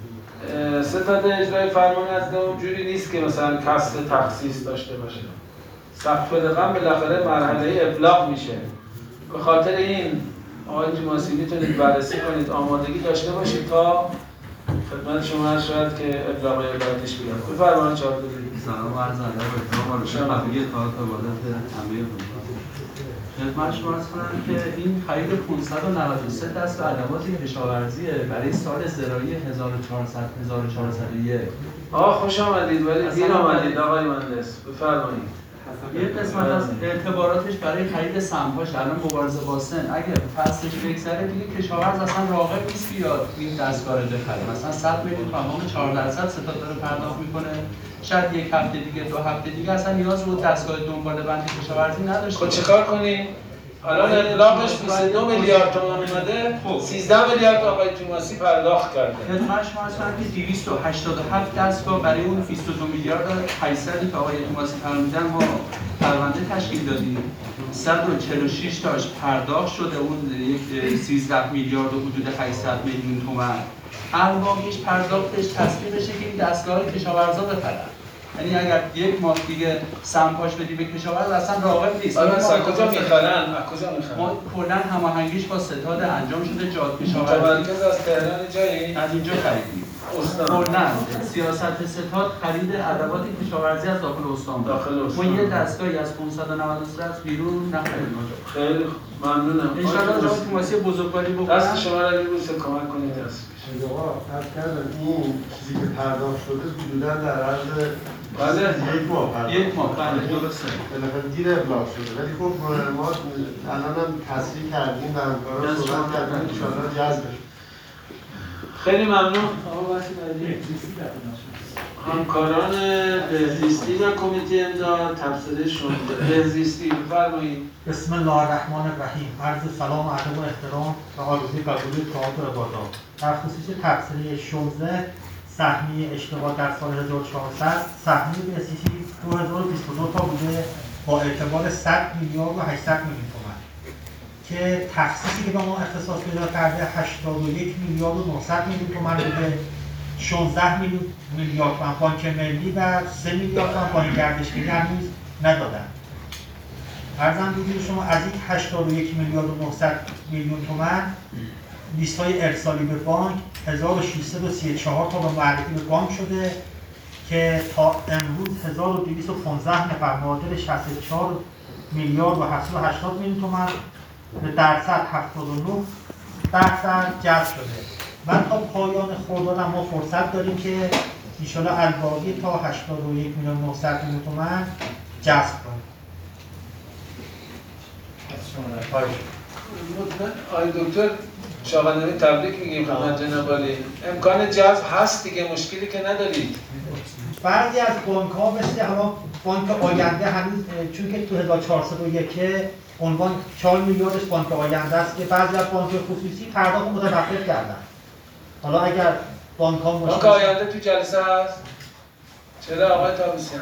ستاد اجرای فرمان از اونجوری نیست که مثلا کسر تخصیص داشته باشه. سقف رقم بالاخره مرحله ابلاغ میشه. به خاطر این آقای توماسی میتونید بررسی کنید، آمادگی داشته باشید تا خدمت شما شاید که ابلاغ بعدش بیاد. بفرمایید چهار دقیقه. سلام عرض ادب و احترام و قبولی اطلاعات و عبادت همه خدمت شما عرض کنم که این خرید 593 دست ادوات کشاورزیه برای سال زراعی 1401. خوش آمدید ولی دیر آمدید آقای مهندس. بفرمایید. یه قسمت از اعتباراتش برای خرید سمهاش الان مبارزه با سن، اگه فصلش بگذره دیگه کشاورز اصلا راغب نیست بیاد این دستگاه رو بخره. مثلا 100 میلیون تومان 4% ستاد داره پرداخت میکنه، شاید یک هفته دیگه 2 هفته دیگه اصلا نیاز رو دستگاه دنبال بند کشاورزی نداشته. خب چیکار کنیم؟ الان ابلاغش 22 میلیارد تومان اومده، 13 میلیارد آقای توماسی پرداخت کرده. خدمت شما هستم که 287 دستگاه برای اون 22 میلیارد 800 که آقای توماسی فرمودن ما پرونده تشکیل دادیم. 146 تاش پرداخت شده، اون یک 13 میلیارد و حدود 800 میلیون تومان. الباقیش پرداختش تصمیم بشه که این دستگاه کشاورزا بخرن. یعنی اگر یک ماه دیگه سمپاش بدی به کشاورز اصلا راغب نیست. آره از کجا میخرن؟ ما کلا هماهنگیش با ستاد انجام شده جاد کشاورزی. متمرکز از تهران جایی؟ از اینجا خریدیم. کلا سیاست ستاد خرید ادوات کشاورزی از داخل استان. ما یه دستگاهی از 593 از بیرون نخریدیم. خیلی ممنونم. ان شاء الله جناب توماسی بزرگواری بکنه. دست شما را روز کمک کنید دست. آقا عرض کردم این چیزی که پرداخت شده حدوداً در عرض یک ماه درسته. بالاخره دیر ابلاغ شده، ولی خب ما الان هم تصریح کردیم و همکاران صحبت کردیم ان شاء الله جذب بشه. خیلی ممنون. همکاران بهزیستی و کمیته امداد تبصره شما بهزیستی بفرمایید. بسم الله الرحمن الرحیم. عرض سلام و ادب و احترام و آرزوی قبول اطلاعات و عبادات. در خصوص تبصره 16 سهمیه اشتغال در سال 1400 سهمیه بهزیستی 2022 تا بوده با اعتبار 100 میلیارد و 800 میلیون تومان که تخصیصی که به ما اختصاص پیدا کرده 81 میلیارد و 900 میلیون تومان بوده. 16 میلیارد تومان بانک ملی و 3 میلیارد تومان بانک گردشگری هنوز ندادن. عرضم بگید شما از این 81 میلیارد و 900 میلیون تومان لیست‌های ارسالی به بانک 1634 تا به معرفی به بانک شده که تا امروز 1215 نفر معادل 64 میلیارد و 780 میلیون تومان به درصد 79% جذب شده. و تا پایان خرداد ما فرصت داریم که انشاءالله الباقی تا 81 میلیون 900 میلیون تومان جذب کنیم. آقای دکتر شاغندانی تبریک میگیم خدمت جناب عالی. امکان جذب هست دیگه، مشکلی که ندارید. بعضی از بانک‌ها مثل الان بانک آینده هنوز چون که تو 1401 عنوان 4 میلیاردش بانک آینده است که بعضی از بانک خصوصی پرداخت متوقف کردن. حالا اگر بانک آینده تو جلسه هست؟ چرا آقای طاووسیان؟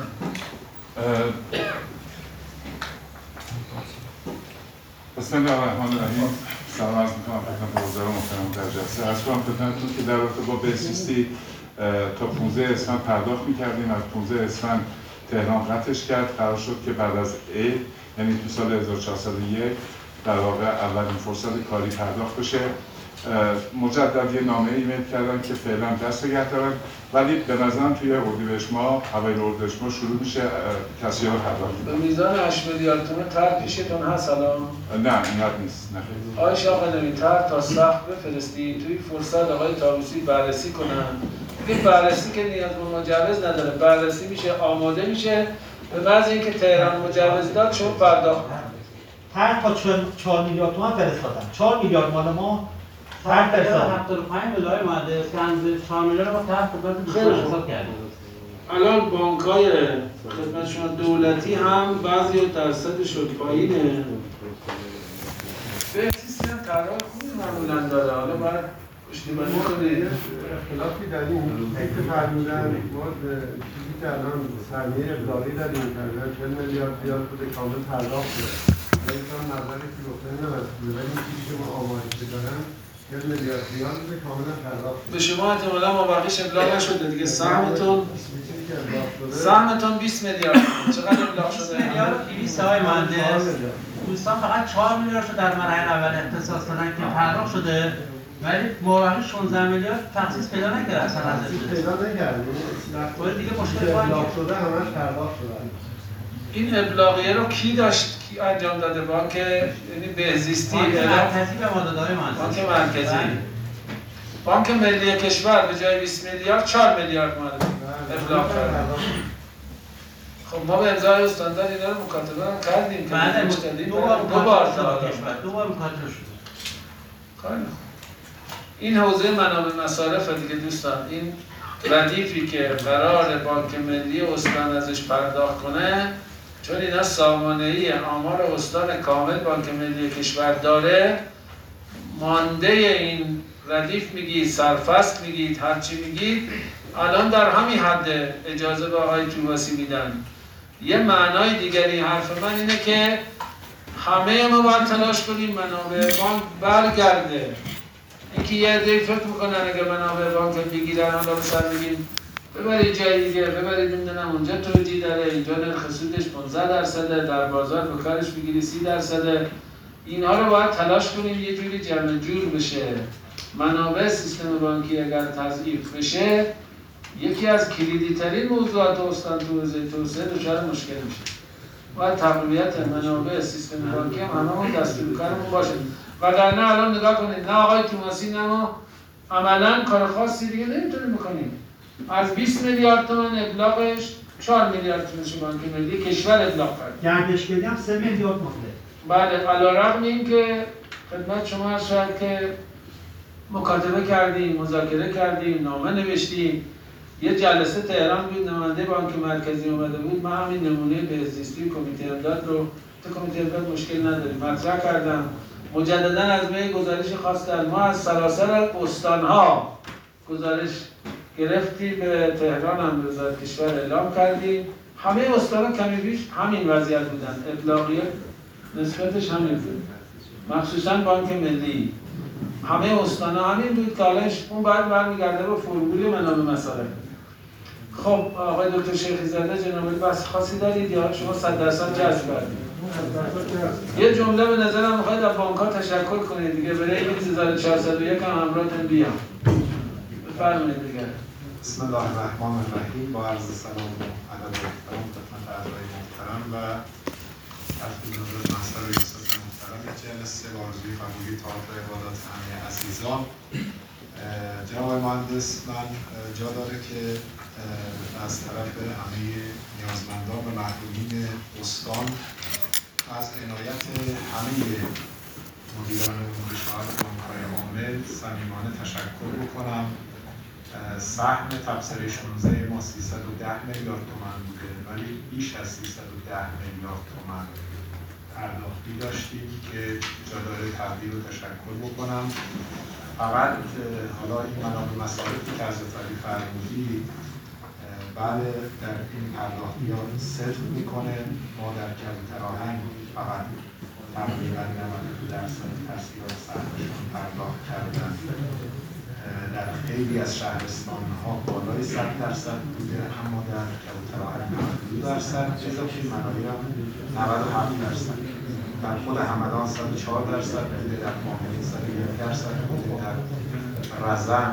بسم الله الرحمن الرحیم. سلام عرض می‌کنم خدمت حضار محترم در جلسه. عرض کنم خدمتتون که در رابطه با بهزیستی تا 15 اسفند پرداخت می‌کردیم، از 15 اسفند تهران قطعش کرد. قرار شد که بعد از عید یعنی تو سال 1401 در واقع اولین فرصت کاری پرداخت بشه. مجدد یه نامه ایمیل کردن که فعلا دست نگه دارن، ولی به نظرم توی اردیبهشت ماه اوایل اردیبهشت ماه شروع میشه کسری رو پرداخت. به میزان 8 میلیارد تومان طرح پیشتون هست الان؟ نه اینقدر نیست. نه. آقای شاغندانی طرح تا سقف بفرستی توی فرصت آقای طاووسی بررسی کنن. این بررسی که نیاز به مجوز نداره، بررسی میشه آماده میشه به بعض اینکه تهران مجوز داد شما پرداخت طرح تا 4 میلیارد تومان فرستادن. 4 میلیارد مال ما طرح فرستادن. 75 میلیارد ماده کنز 4 میلیارد ما طرح حساب کردیم. الان بانک‌های خدمت شما دولتی هم بعضی درصدشون پایینه. بهزیستی هم طرح خوبی معمولاً داره. حالا باید پشتیبانی کنید. اختلافی داریم. اینکه فرمودن ما چیزی که الان سهمیه ابلاغی داریم تقریباً 40 میلیارد ریال بوده کامل پرداخت شده. اینجا نظری که گفتن نمی‌رسید، ولی چیزی که ما آماده دارن 40 میلیارد ریال بوده کاملا پرداخت شده. به شما احتمالاً مابقیش ابلاغ نشده دیگه. سهمتون 20 میلیارد. چقدر ابلاغ شده؟ 200 آقای مهندس. دوستان فقط 4 میلیارد رو در مرحله اول اختصاص دادن که پرداخت شده، ولی مابقی 16 میلیارد تخصیص پیدا نکرد اصلا ازش. پیدا نکرد. دیگه مشکل ابلاغ شده همش پرداخت شده. این ابلاغیه رو کی داشت کی انجام داده؟ بانک یعنی بهزیستی بانک مرکزی به ما داده بانک مرکزی. بانک ملی کشور به جای 20 میلیارد 4 میلیارد ابلاغ کرد. خب ما به امضای استاندارد اینا رو مکاتبه هم کردیم که دو بار مکاتبه شد. خیلی خوب. این حوزه منابع مصارف دیگه دوستان، این ردیفی که قرار بانک ملی استان ازش پرداخت کنه، چون اینا سامانه‌ای آمار استان کامل بانک ملی کشور داره، مانده این ردیف میگید، سرفصل میگید، هرچی میگید، الان در همین حد اجازه به آقای توباسی میدن. یه معنای دیگری حرف من اینه که همه ما باید تلاش کنیم منابع بانک برگرده. اینکه یه عده‌ای فکر میکنن اگه منابع بانک بگیرن حالا به سر بگیم ببرید جای دیگه، ببرید نمیدونم اونجا توجیه داره، اینجا نرخ سودش 15%، در بازار به کارش بگیری 30%. اینها رو باید تلاش کنیم یه جوری جمع جور بشه. منابع سیستم بانکی اگر تضعیف بشه، یکی از کلیدی ترین موضوعات استان تو حوزه توسعه دچار مشکل میشه. باید تقویت منابع سیستم بانکی هم هممون دستور کارمون باشه. وگرنه الان نگاه کنید، نه آقای توماسی نه ما عملاً کار خاصی دیگه نمیتونیم بکنیم. از 20 میلیارد تومان ابلاغش 4 میلیارد تومانش بانک ملی کشور ابلاغ کرد. گردشگری هم 3 میلیارد مونده. بله، علی‌رغم اینکه خدمت شما عرض شد که مکاتبه کردیم، مذاکره کردیم، نامه نوشتیم. یه جلسه تهران بود، نماینده بانک مرکزی اومده بود، من همین نمونه بهزیستی کمیته امداد رو تو کمیته امداد مشکل نداریم مطرح کردم. مجددا از می گزارش خواستن، ما از سراسر استان‌ها گزارش گرفتیم، به تهران هم وزارت کشور اعلام کردیم. همه استان‌ها کمی بیش همین وضعیت بودن، ابلاغیه نسبتش همین بود، مخصوصا بانک ملی. همه استان‌ها همین بود که حالش اون بعد برمیگرده به فرمول منابع مصارف. خب آقای دکتر شیخی زاده جناب بس خاصی دارید یا شما 100% جذب کردید؟ یه جمله به نظرم میخواید از بانک‌ها تشکر کنید دیگه، برای این 3401 هم همراهتون بیام. بفرمایید دیگه. بسم الله الرحمن الرحیم. با عرض سلام و ادب و احترام خدمت اعضای محترم و تحت نظر محضر ریاست محترم جلسه، با آرزوی قبولی طاعات و عبادات همه عزیزان. جناب مهندس، من جا داره که از طرف همه نیازمندان و محرومین استان از عنایت همه مدیران امور شهر بانک‌های عامل صمیمانه تشکر بکنم. سهم تبصره 16 ما 310 میلیارد تومان بوده، ولی بیش از 310 میلیارد تومان پرداختی داشتیم که جا داره تقدیر و تشکر بکنم. فقط حالا این منابع مصارفی که حضرت علی فرمودی بله در این پرداختیات صدق میکنه. ما در کبوتر آهنگ فقط تقریبا 92% تسهیلات سهمشون پرداخت کردن. در خیلی از شهرستان‌ها بالای 100% بوده، اما در کبوتر آهنگ 92%، اضافه منابع هم 97%. در خود همدان 104% بوده، در ماهرین 101% بوده، در رزم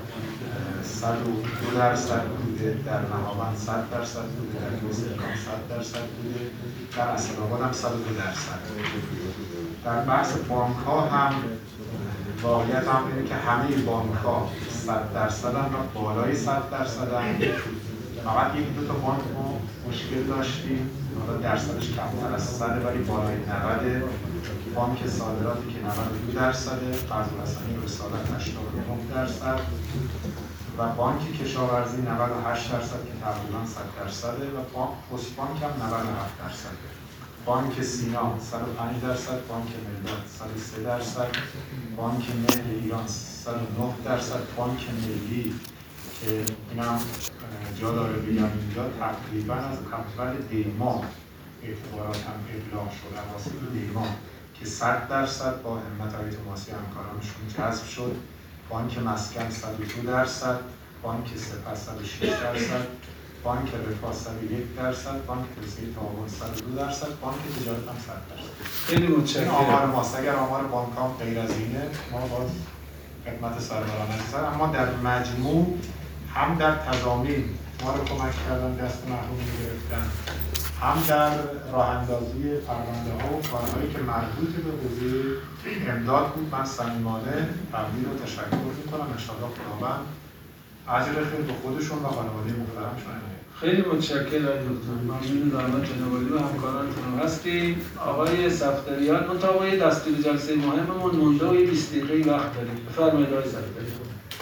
102% بوده، در نهاوند 100% بوده، در گوزستان 100% بوده، در اسدآباد هم 102%. در بحث بانک‌ها هم واقعیت هم اینه که همه بانک‌ها 100% هم و بالای 100% هم. فقط یک دو تا بانک ما مشکل داشتیم، حالا درصدش کمتر از 100 ولی بالای 90. بانک صادراتی که 92%، قرض رسانی رسالت 89% و بانک کشاورزی 98% که تقریبا 100% و پست بانک هم 97%. بانک سینا 105%، بانک ملت 103%، بانک ملی ایران 109%، بانک ملی که اینم جا داره بگم اینجا تقریبا از اول دیما اعتبارات هم ابلاغ شد، اواسط دیما که 100% با همت آقای توماسی همکارانشون جذب شد. بانک مسکن 102%، بانک سپه 106%، بانک رفاه 101%، بانک توسعه تعاون 102%، بانک تجارت هم 100%. خیلی متشکرم. آمار ماست. اگر آمار بانک ها غیر از اینه ما باز خدمت سرورانه هستن، اما در مجموع هم در تضامین ما رو کمک کردن، دست محرومی گرفتن، هم در راه اندازی پرونده ها و کارهایی که مربوط به حوزه امداد بود. من صمیمانه تقدیر و تشکر میکنم. انشاءالله خداوند اجر خیر به خودشون و خانواده محترمشون بده. خیلی متشکرم دکتر. ممنون زحمت جناب و همکارانتون هستیم. آقای صفدریان من تا آقای دستور جلسه مهممون مونده و 20 دقیقه وقت داریم. بفرمایید آقای صفدریان.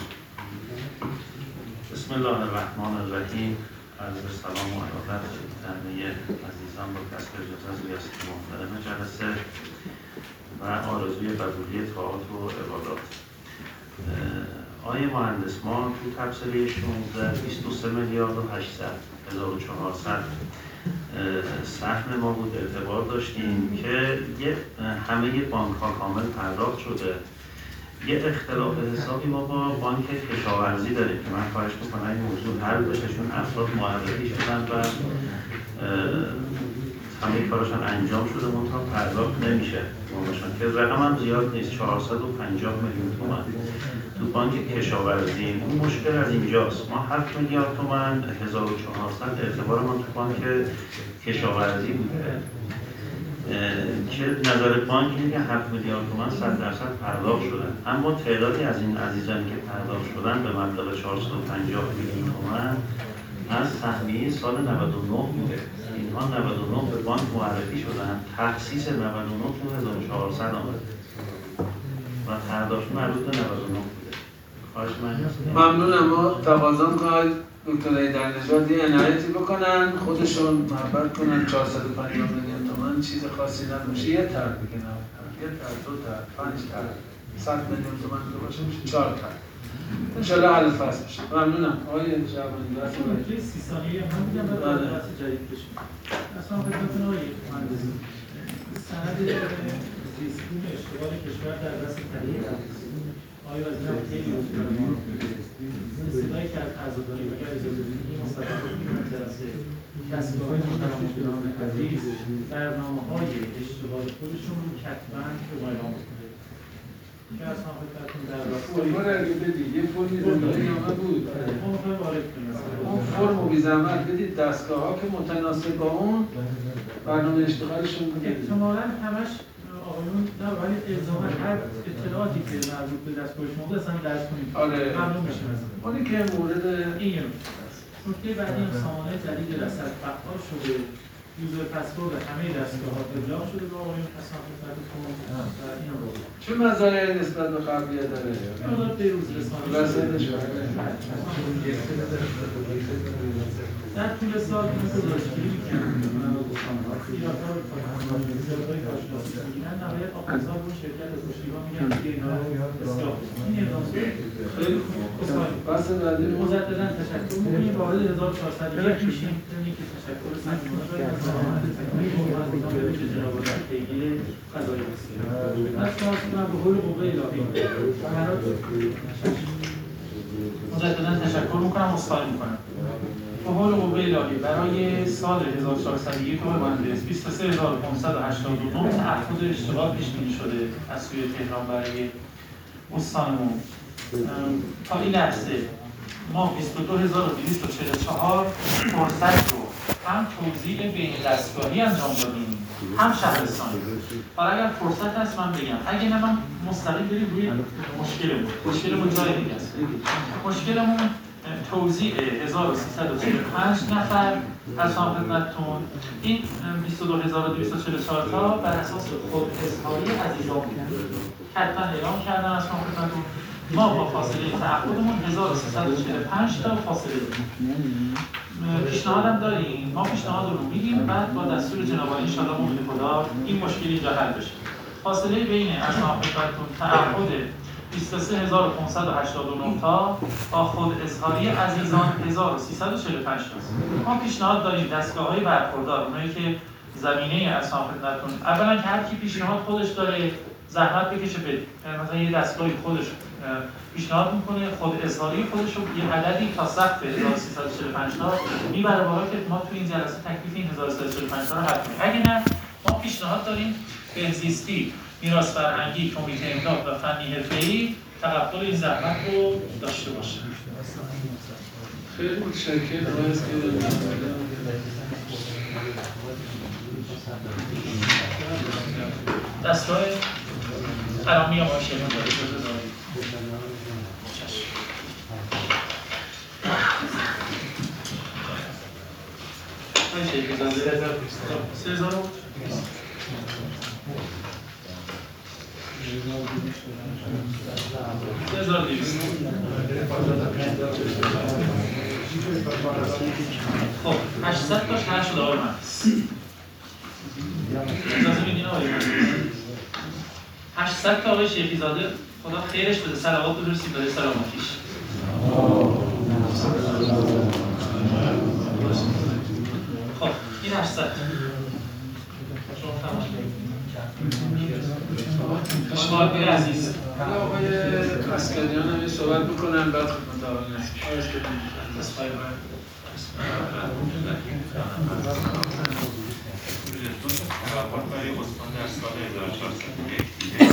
بسم الله الرحمن الرحیم. عرض سلام و ارادت همه عزیزان با کسب اجازه از ریاست محترم جلسه و آرزوی قبولی طاعات و عبادات. آقای مهندس، ما تو تبصره 16 23 میلیارد و 800,400 سهم ما بود اعتبار داشتیم که همه بانک ها کامل پرداخت شده. یه اختلاف حسابی ما با بانک کشاورزی داریم که من خواهش میکنم این موضوع حل بشه، چون افراد معرفی شدن و همه کارشان انجام شده منتها پرداخت نمیشه که رقم هم زیاد نیست، 450 میلیون تومان تو بانک کشاورزی. اون مشکل از اینجاست، ما 7 میلیارد تومان 1400 اعتبار ما تو بانک کشاورزی بوده که نظر بانک اینه که 7 میلیارد تومان 100% پرداخت شدن، اما تعدادی از این عزیزانی که پرداخت شدن به مبلغ 450 میلیون تومان از سهمیه سال 99 بوده. اینها 99 به بانک معرفی شدن، تخصیص 99 تو 1400 آمده و پرداخت مربوط به 99 بوده. خواهش ممنونم. ما تقاضا می‌کنم دکتر ایدرنژاد یه عنایتی بکنن، خودشون محبت کنن 450 میلیون تومان چیز خاصی نباشه، یه طرح بگن، یه طرح، دو طرح، 5 طرح، 100 میلیون تومان باشه میشه 4 طرح. انشالله حل فصل بشه. ممنونم. آقای جوانی دست توی 30 ثانیه هم میگم بعد بحث جدید بشیم. اصلا خدمتتون آقای مهندس، سند زیستبوم اشتغال کشور در دست تهیه آیا از این خیلی صدایی که از عزاداری و اجازه بدید مستقیم بکنید جلسه کسب‌های محترم عزیز برنامه‌های اشتغال خودشون رو کتباً به ما اعلام بکنید. که از هم خدمتتون در راسته فرما رو اگه بدید، یه فرمی زندگی نامه بود. ما می‌خوایم وارد کنیم. اون فرم رو بی زحمت بدید دستگاه‌ها که متناسب با اون برنامه اشتغالشون بدید. احتمالاً همش آقایون نه، ولی الزاما هر اطلاعاتی که مربوط به دستگاه شما بود اصلا درس کنید. آره. ممنون میشیم از اونی که مورد این نکته بعدی هم سامانه جدید رصد فعال شده، یوزر پسورد همه دستگاه‌ها ابلاغ شده به آقایون حساب خدمتتون و این رو چه مزایای نسبت به قبلیه داره؟ مقدار بروز رسانه در طول سال مثل داشتگیری می‌کنن ایرادها رو زیادهای کارشناسی می‌گیرن، نهایت آخرزار رو شرکت از پشتیبان میگن که اینا رو اصلاح کنید. این اقدام خیلی خوب. بس بعدی مجدداً تشکر می‌کنیم. وارد 1401 میشیم. اینی که تشکر صمیمانه داریم از سازمان تکنیک که جناب عالی پیگیر قضایی هستیم. از ساز کنم به حول قوه الهی مجدداً تشکر می‌کنم و عذرخواهی می‌کنم. به حول قوه الهی برای سال 1401 مهندس 23589 تعهد اشتغال پیش بینی شده از سوی تهران برای استانمون. تا این لحظه ما 22244 فرصت رو هم توزیع بین دستگاهی انجام دادیم هم شهرستانی. حالا اگر فرصت هست من بگم، اگه نه من مستقیم بریم روی مشکلمون جای دیگه است. مشکلمون توزیع 1345 نفر از خدمتتون، این 22244 تا بر اساس خود اظهاری عزیزان بود. حتما اعلام کردن از خدمتتون. ما با فاصله تعهدمون 1345 تا فاصله داریم. پیشنهادم داریم، ما پیشنهاد رو میگیم، بعد با دستور جناب عالی انشاءالله امید خدا این مشکل اینجا حل بشه. فاصله بین از خدمتتون تعهد 23589 تا با خود اظهاری عزیزان 1345 تاست. ما پیشنهاد داریم دستگاه‌های برخوردار، اونایی که زمینه از خدمتتون اولا که هر کی پیشنهاد خودش داره زحمت بکشه بده. مثلا یه دستگاهی خودش پیشنهاد میکنه خود اظهاری خودش رو یه عددی تا سقف 1345 تا میبره بالا که ما تو این جلسه تکلیف این 1345 تا رو حل کنیم. اگه نه ما پیشنهاد داریم بهزیستی، میراث فرهنگی، کمیته امداد و فنی حرفه‌ای تقبل این زحمت رو داشته باشه. خیلی متشکرم از دستگاه حرامی آقای شیرین داره اجازه دارید. آقای شیرین داره 3000 خب 800 تاش حل شده آقای مهندس. اجازه میدین آقای مهندس 800 تا آقای شیخی زاده خدا خیرش بده، صلوات برسید برای سلامتیش. خب این 800 شما تمام پیشنهاد عزیز. آقای اسکریان هم صحبت بکنن بعد خدمت آقای نسیم. راپورت برای استان در سال 1401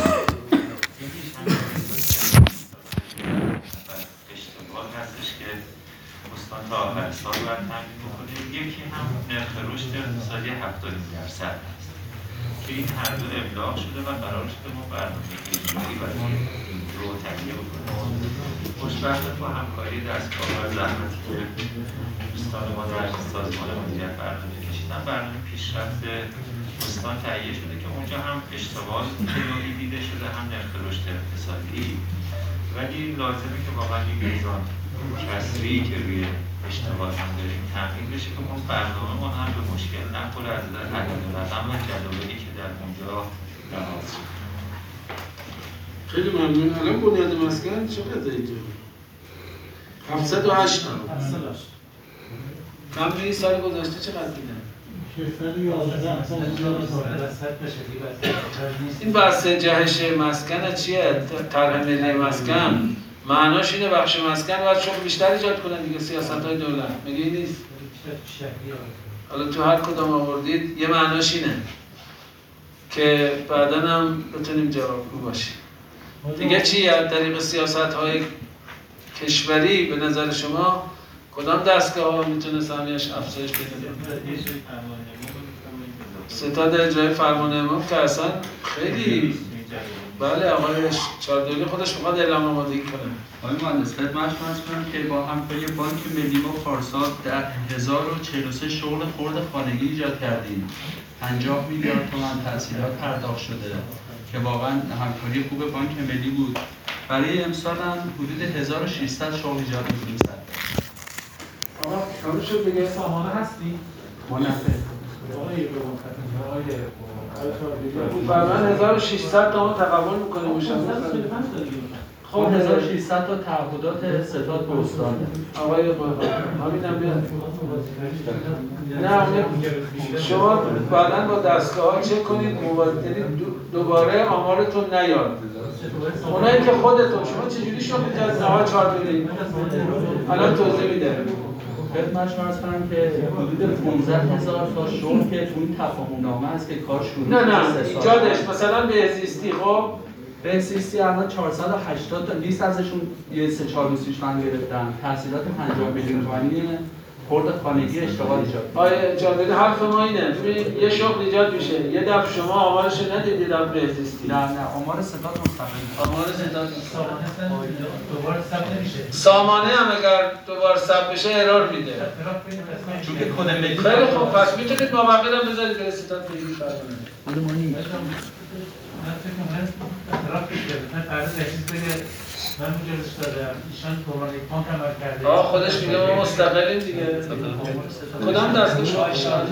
اشتباه هستش که استان تا آخر سال باید تامین بکنه. یکی هم نرخ رشد اقتصادی 70% هست که این هر دو ابلاغ شده و قرار شده ما برنامه اجرایی برای این رو تهیه بکنیم. خوشبختانه با همکاری دستگاه و زحمتی که دوستان ما در سازمان مدیریت برنامه کشیدن، برنامه پیشرفت استان تهیه شده که اونجا هم اشتغال نوعی دیده شده، هم نرخ رشد اقتصادی. ولی لازمه که واقعا این میزان کسری که روی اشتغال هم داریم تامین بشه که ما برنامه ما هم به مشکل نخوره از نظر عدد و رقم و جدولی که در اونجا لحاظ شده. خیلی ممنون. الان بنیاد مسکن چقدر اینجا؟ 708 تا. قبل این سال گذشته چقدر دیدن؟ 611. این بحث جهش مسکن چیه؟ طرح ملی مسکن معناش اینه بخش مسکن باید شغل بیشتر ایجاد کنن دیگه، سیاست‌های دولت میگه این نیست. حالا تو هر کدام آوردید یه معناش اینه که بعداً هم بتونیم جوابگو باشیم. دیگه چی از طریق سیاست‌های کشوری به نظر شما کدام دستگاه ها میتونه سهمیش افزایش پیدا کنه؟ ستاد اجرای فرمان امام که اصلا خیلی بله آقای چاردولی خودش میخواد اعلام آمادگی کنه. آقای مهندس خدمتش عرض کنم که با همکاری بانک ملی ما پارسال در 1043 شغل خرد خانگی ایجاد کردیم. 50 میلیارد تومان تسهیلات پرداخت شده که واقعا همکاری خوب بانک ملی بود. برای امسال هم حدود 1600 شغل ایجاد می‌کنیم. آقا کامل شد دیگه. سامانه هستی؟ ما نه. برای من 1600 تا تقبل می‌کنیم مشخصا. خب 1600 تا تعهدات ستاد به استان. آقای همینم بیاد. نه شما بعداً با دستگاه‌ها چک کنید دوباره آمارتون نیاد. اونایی که خودتون شما چجوری شما از آقا 4 میلیون الان توضیح میده. خدمتش عرض کنم که حدود 15000 تا شغل که تو این تفاهم‌نامه است که کار شروع نه ایجادش مثلا بهزیستی خب بهزیستی الان 480 تا لیست ازشون یه 3-4 روز پیش من گرفتم. تحصیلات 50 میلیون تومانی خرد خانگی اشتغال ایجاد. آیه جالب حرف ما اینه. یه شغل ایجاد میشه. یه دفعه شما آمارش ندیدید در بهزیستی. نه آمار ستاد مستقل. آمار ستاد دوباره ثبت نمیشه. سامانه هم اگر دوباره ثبت بشه ارور میده. چون که کد ملی خیلی خوب پس میتونید موقع هم بذارید به ستاد ملی فرمونه. من فکر کنم اعتراف کرده. من فرض تشخیص بده من مجلس دادم. ایشان کمران بانک عمل کرده. خودش میگه ما مستقلیم دیگه. کدام دستگاه شما اشاره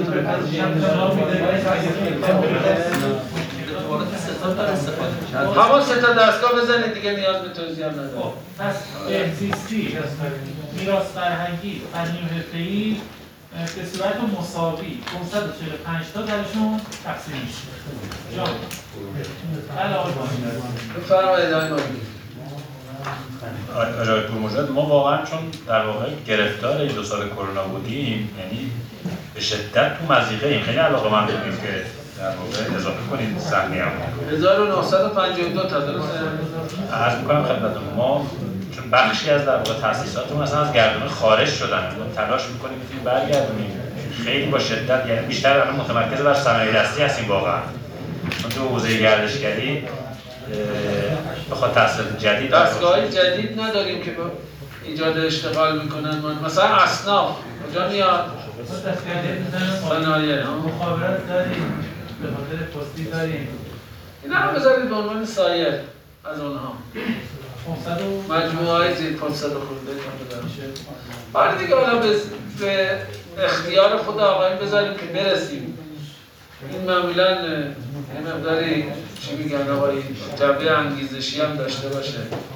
همون سه تا دستگاه بزنید دیگه نیاز به توضیح هم نداره. پس بهزیستی، میراث فرهنگی، فنی و حرفه‌ای به صورت مساوی 545 تا درشون تقسیم میشه. جان. بله آقای بفرمایید آقای آقای پورمجاد، ما واقعا چون در واقع گرفتار این 2 سال کرونا بودیم، یعنی به شدت تو مضیقه ایم. خیلی علاقه‌مند بودیم که در واقع اضافه کنید سهمیه هم 1952 تا درسته؟ عرض می‌کنم خدمتتون، ما چون بخشی از در واقع تأسیساتمون مثلا از گردونه خارج شدن، ما تلاش می‌کنیم که برگردونیم. خیلی با شدت، یعنی بیشتر الان متمرکز بر صنایع دستی هستیم واقعا. ما تو حوزه گردشگری بخواد تأسیسات جدید، دستگاه‌های جدید نداریم که با ایجاد اشتغال میکنن. مثلا اصناف کجا میاد؟ صنایع مخابرات داریم، به خاطر پستی داریم. اینا هم بذارید به عنوان سایر از اونها. مجموعه های زیر 500 خورده بعد دیگه حالا به اختیار خود آقایون بذاریم که برسیم. این معمولا یه مقداری چی میگن آقایی جنبه انگیزشی هم داشته باشه.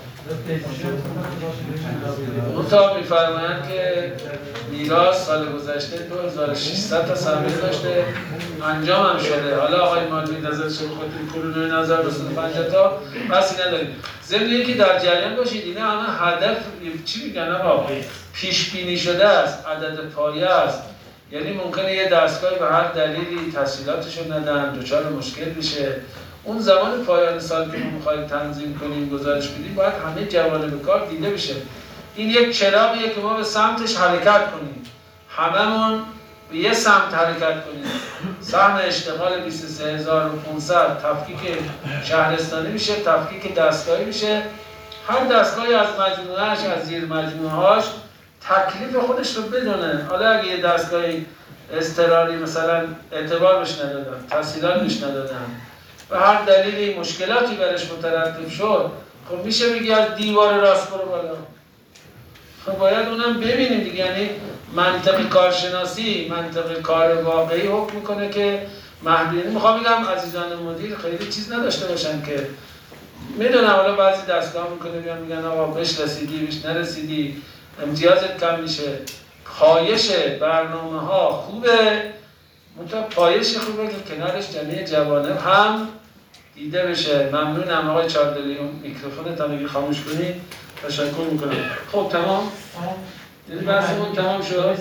منتها میفرمایند که میراث سال گذشته 2600 تا سهمیه داشته، انجام هم شده. حالا آقای مالوی نظر شد خودتون کرونوی نظر رسید 50 تا بسی نداریم. ضمن اینکه در جریان باشید اینا همه هدف چی میگن آقا پیش بینی شده است، عدد پایه است. یعنی ممکنه یه دستگاهی به هر دلیلی تسهیلاتشو ندن، دچار مشکل بشه. اون زمان پایان سال که ما می‌خوایم تنظیم کنیم، گزارش بدیم، باید همه جوانب کار دیده بشه. این یک چراغیه که ما به سمتش حرکت کنیم. هممون به یه سمت حرکت کنیم. سهم اشتغال 23500 تفکیک شهرستانی میشه، تفکیک دستگاهی میشه. هر دستگاهی از مجموعه‌اش، از زیر مجموعه‌هاش تکلیف خودش رو بدونه. حالا اگه یه دستگاهی اضطراری مثلا اعتبار بهش ندادن، تسهیلات بهش ندادن، به هر دلیلی مشکلاتی برش مترتب شد، خب میشه بگی از دیوار راست برو بالا. خب باید اونم ببینیم دیگه. یعنی منطق کارشناسی، منطق کار واقعی حکم میکنه که محدودیت. میخوام بگم عزیزان مدیر خیلی چیز نداشته باشن که میدونم حالا بعضی دستگاه میکنه میگن آقا بهش رسیدی، بهش نرسیدی، امتیازت کم میشه. پایش برنامه ها خوبه، منتها پایش خوبه که کنارش جمعی جوانب هم دیده بشه. ممنونم آقای چاردلی، اون میکروفونت هم اگه خاموش کنی تشکر میکنم. خب تمام؟ یعنی بحثمون تمام شد؟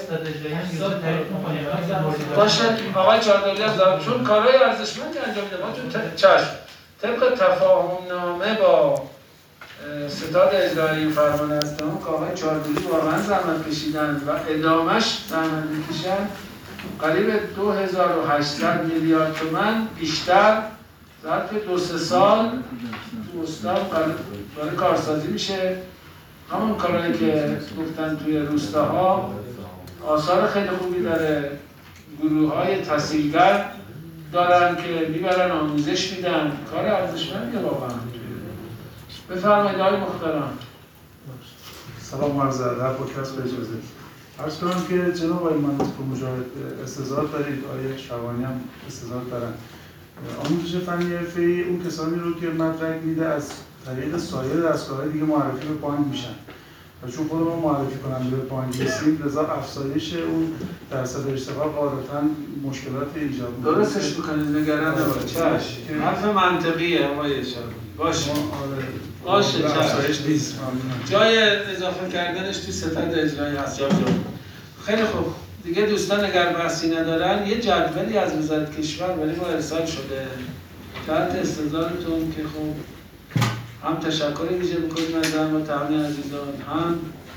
باشه آقای چاردلی هم زمان چون کارهای ارزشمندی انجام میده. ما چون چشم طبق تفاهم نامه با ستاد اجرایی فرمان اسلامی که آقای چاردلی واقعا زحمت کشیدن و ادامش زحمت میکشن، قریب 2800 میلیارد تومان بیشتر ظرف 2-3 سال تو استان برای کارسازی میشه. همون کارهایی که گفتن توی روستاها آثار خیلی خوبی داره. گروه‌های تسهیلگر دارن که میبرن آموزش میدن. کار ارزشمندیه واقعا. بفرمایید آقای محترم. سلام عرض ادب با کسب اجازه. عرض کنم که جناب آقای مهندس پورمجاد استعداد دارید، آقای شعبانی هم استعداد دارن. آموزش فنی حرفه‌ای اون کسانی رو که مدرک میده از طریق سایر دستگاه‌های دیگه معرفی به پایین میشن. و چون خود ما معرفی کننده به پایین رسیم، لذا افزایش اون درصد اشتغال قاعدتاً مشکلات ایجاد می‌کنه. درستش می‌کنید، نگران نباشید. چشم. حرف منطقیه آقای شعبانی. باشه. باشه چشم. جای اضافه کردنش توی ستاد اجرایی هست. خیلی خوب. دیگه دوستان اگر بحثی ندارن، یه جدولی از وزارت کشور برای ما ارسال شده. تحت استظهارتون که خب هم تشکر ویژه می‌کنیم از همه تمامی عزیزان، هم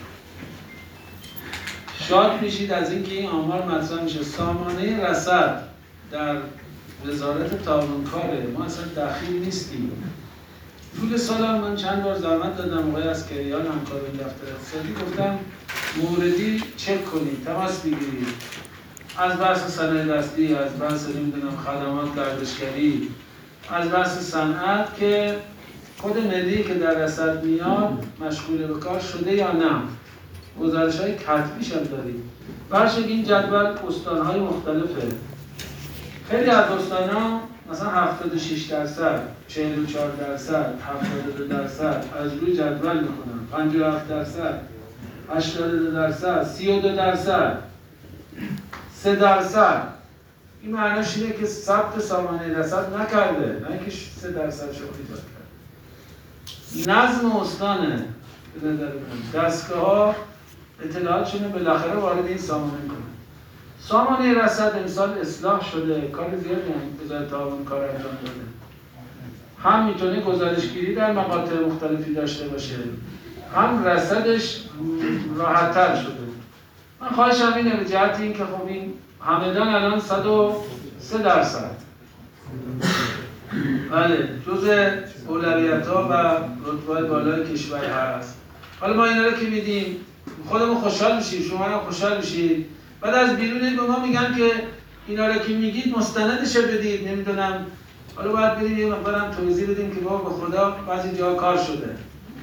شاد میشید از اینکه این آمار مطرح میشه. سامانه رصد در وزارت تعاونکاره، ما اصلا دخیل نیستیم. طول سال من چند بار زحمت دادم آقای عسکریان همکار دفتر اقتصادی، گفتم موردی چک کنید، تماس بگیرید. از بحث صنایع دستی، از بحث نمیدونم خدمات گردشگری، از بحث صنعت که کد ملی که در رصد میاد مشغول به کار شده یا نه. گزارش‌های کتبیش هم داریم. برشک این جدول استان‌های مختلفه. خیلی از استان‌ها مثلا 76%، 44%، 72% از روی جدول میکنن. 57%، 82%، 32%، 3%. این معناش اینه که ثبت سامانه رصد نکرده، نه اینکه 3% شو ایجاد کرده. نظم استانه به نظر من دستگاه اطلاعاتشون بالاخره وارد این سامانه کنه. سامانه رصد امسال اصلاح شده، کار زیادی هم وزارت تعاون کار انجام داده. هم میتونه گزارشگیری در مقاطع مختلفی داشته باشه، هم رصدش راحت‌تر شده. من خواهشم اینه به جهت این که خب این همدان الان 103%. بله جزء اولویت‌ها و رتبه‌های بالای کشور هست. حالا ما اینا رو که میدیم خودمون خوشحال میشیم، شما هم خوشحال میشید. بعد از بیرون به ما میگن که اینا رو که میگید مستندش بدید، نمیدونم حالا باید بریم یه مقدارم توضیح بدیم که بابا به خدا بعضی جا کار شده.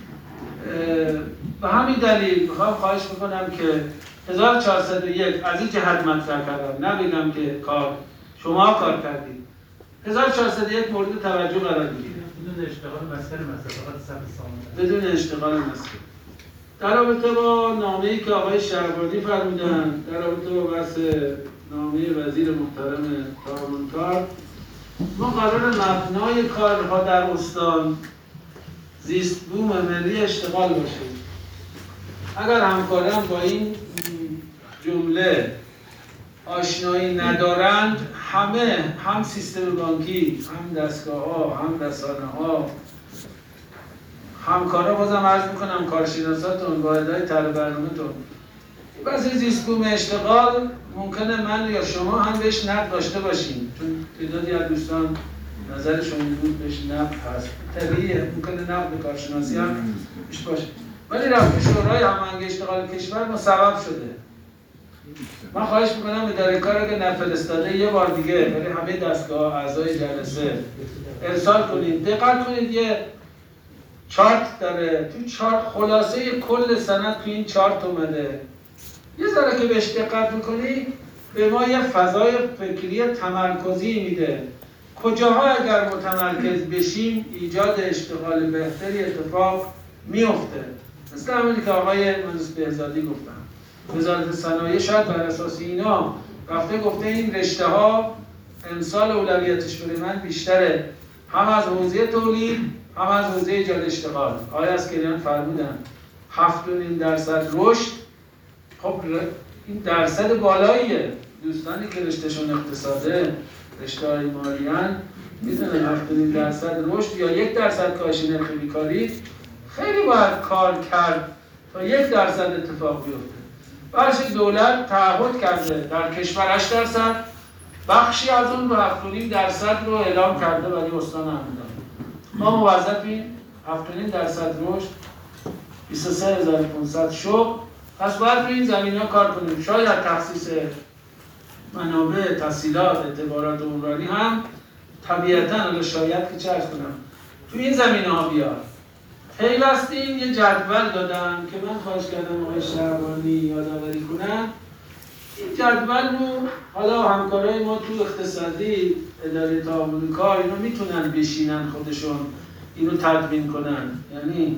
به همین دلیل میخوام خواهش میکنم که 1401 از این جهت مطرح کردم، نبگم که کار شما کار کردید. 1401 مورد توجه قرار بگیره. بدون اشتغال مسئله فقط ثبت سامانه. بدون اشتغال مسئله. در رابطه با نامه‌ای که آقای شهبانی فرمودن، در رابطه با بحث نامه وزیر محترم تعاون کار، ما قرار مبنای کارها در استان زیست بوم ملی اشتغال باشه. اگر همکاران با این جمله آشنایی ندارند، همه هم سیستم بانکی، هم دستگاه‌ها، هم رسانه‌ها، همکارا بازم عرض میکنم کارشناساتون، واحدهای طرح برنامه‌تون، بحث زیست بوم اشتغال ممکنه من یا شما هم بهش نقد داشته باشیم، چون تعدادی از دوستان نظرشون بود بهش نقد هست. طبیعیه، ممکنه نقد کارشناسی هم بهش باشه. ولی رفت شورای هماهنگی اشتغال کشور مسبب شده. من خواهش میکنم اداره کار اگه نفرستاده یه بار دیگه برای همه دستگاه اعضای جلسه ارسال کنید. دقت کنید یه چارت داره، تو چارت خلاصه کل سند تو این چارت اومده. یه ذره که بهش دقت میکنی به ما یه فضای فکری تمرکزی میده. کجاها اگر متمرکز بشیم ایجاد اشتغال بهتری اتفاق میفته. مثل همونی که آقای مهندس بهزادی گفتن. وزارت صنایع شاید بر اساس اینا رفته گفته این رشته ها امسال اولویتش برای من بیشتره، هم از حوزه تولید هم از حوزه ایجاد اشتغال. آقای اسکریان فرمودن 7.5% رشد. خب این درصد بالاییه. دوستانی که رشتهشون اقتصاده، رشته‌های مالیان میدونن 7.5% رشد یا 1% کاهش نرخ بیکاری خیلی باید کار کرد تا 1% اتفاق بیفته. بخش دولت تعهد کرده در کشور 8%، بخشی از اون رو 7.5% رو اعلام کرده برای استان همدان. ما موظفیم 7.5% رشد، 23500 شغل. پس باید روی این زمینه‌ها کار کنیم. شاید تخصیص منابع، تسهیلات، اعتبارات عمرانی هم طبیعتاً حالا شاید که چه عرض کنم تو این زمینه‌ها بیاد. پیوستیم یه جدول دادم که من خواهش کردم آقای شهبانی یادآوری کنن. این جدول رو حالا همکارای ما تو اقتصادی، اداره تعاون کار اینو میتونن بشینن خودشون اینو تدوین کنن. یعنی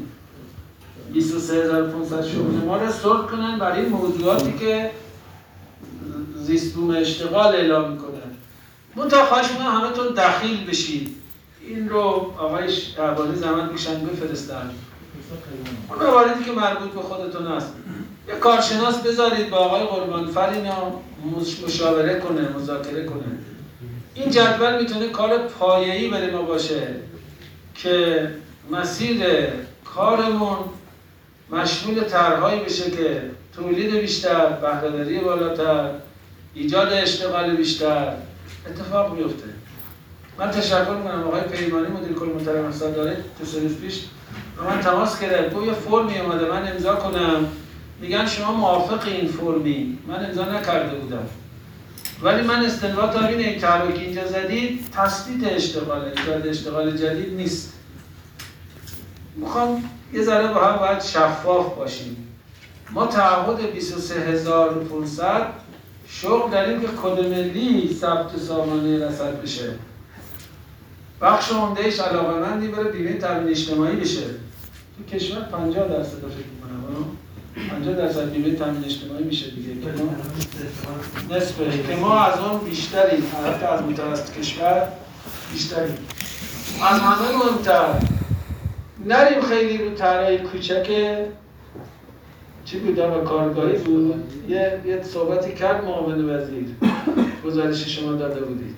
23500 شغل ما رو سورت کنن برای موضوعاتی که زیست بوم اشتغال اعلام میکنن. منتها خواهش میکنم همتون دخیل بشید. این رو آقای شهبانی زحمت میکشن بفرستن. اون مواردی که مربوط به خودتون هست. یه کارشناس بذارید با آقای قربانفر اینا مشاوره کنه، مذاکره کنه. این جدول میتونه کار پایه‌ای برای ما باشه که مسیر کارمون مشمول طرح‌هایی بشه که تولید بیشتر، بهره‌وری بالاتر، ایجاد اشتغال بیشتر اتفاق بیفته. من تشکر می‌کنم آقای پیمانی مدیر کل محترم صداره تو 3 روز پیش با من تماس گرفت. یه فرمی اومده من امضا کنم. میگن شما موافق این فرمی؟ من امضا نکرده بودم. ولی من استنباط دارم این طرحی که اینجا زدید تثبیت اشتغال، ایجاد اشتغال جدید نیست. میخوام یه ذره با هم باید شفاف باشیم. ما تعهد 23500 شغل داریم که کد ملی ثبت سامانه رصد بشه. بخش عمده‌اش علاقه‌مندی بره بیمه تامین اجتماعی بشه. تو کشور 50% فکر می‌کنم 50% بیمه تامین اجتماعی میشه دیگه که ما نصفه که ما از اون بیشتریم، حتی از متوسط کشور بیشتریم. از همه مهمتر نریم خیلی رو طرحهای کوچک چی بود و کارگاهی بود. یه صحبتی کرد معاون وزیر گزارش شما داده بودید.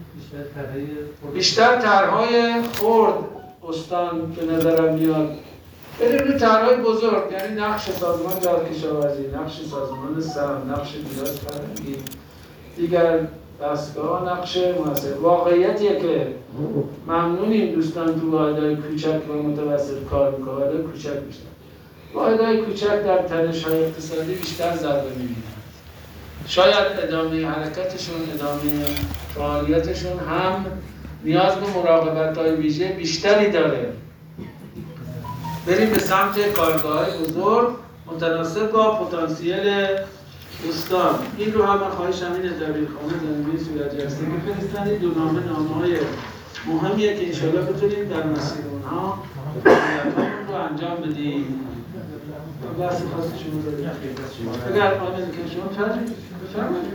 بیشتر طرحهای خرد استان به نظرم میاد. بریم روی طرحهای بزرگ، یعنی نقش سازمان جهادکشاورزی، نقش سازمان سهم، نقش میراث فرهنگی، دیگر دستگاه، نقش مؤثر. واقعیتیه که ممنونیم دوستان تو واحدهای کوچک و متوسط کار میکنن. واحدهای کوچک بیشتر، واحدهای کوچک در تنش‌های اقتصادی بیشتر ضربه می‌بینن. شاید ادامه حرکتشون، ادامه فعالیتشون هم نیاز به مراقبت‌های ویژه بیشتری داره. بریم به سمت کارگاه‌های بزرگ متناسب با پتانسیل استان. این رو هم من خواهشم اینه دبیرخانه زمینی صورت جلسه که فرستادید دو نامه‌های مهمیه که انشاءالله بتونیم در مسیر اونها فعالیت‌هامون رو انجام بدیم. بحث خاص شما دارید. اگر آمده که شما فرمایید بفرمایید.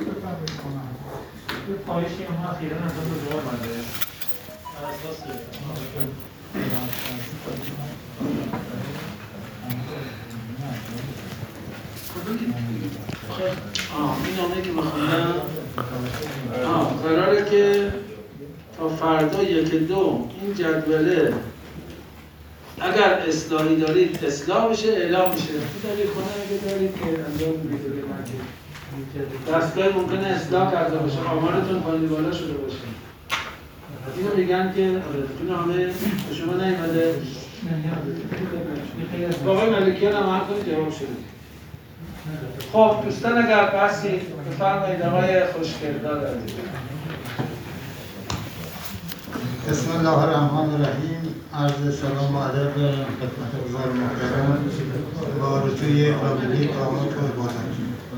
خواهشی ما اخیراً از دو جواب مانده. از اساس این نامه‌ای که بخوندم قراره که تا فردا 1-2 این جدوله اگر اصلاحی دارید اصلاح بشه، اعلام بشه. دارید خونه اگه دارید که انجام بدید. دستگاه ممکنه اصلاح کرده باشه، آمارتون پایین بالا شده باشه. اینو میگن که تو نامه به شما نیومده. آقای ملکیان هم حرف کنید جواب شده. خب دوستان اگر بحثی بفرمایید آقای خوشگلدار عزیز. بسم الله الرحمن الرحیم. عرض سلام و ادب دارم خدمت حضار محترم با آرزوی قابلی کامل و عبادت.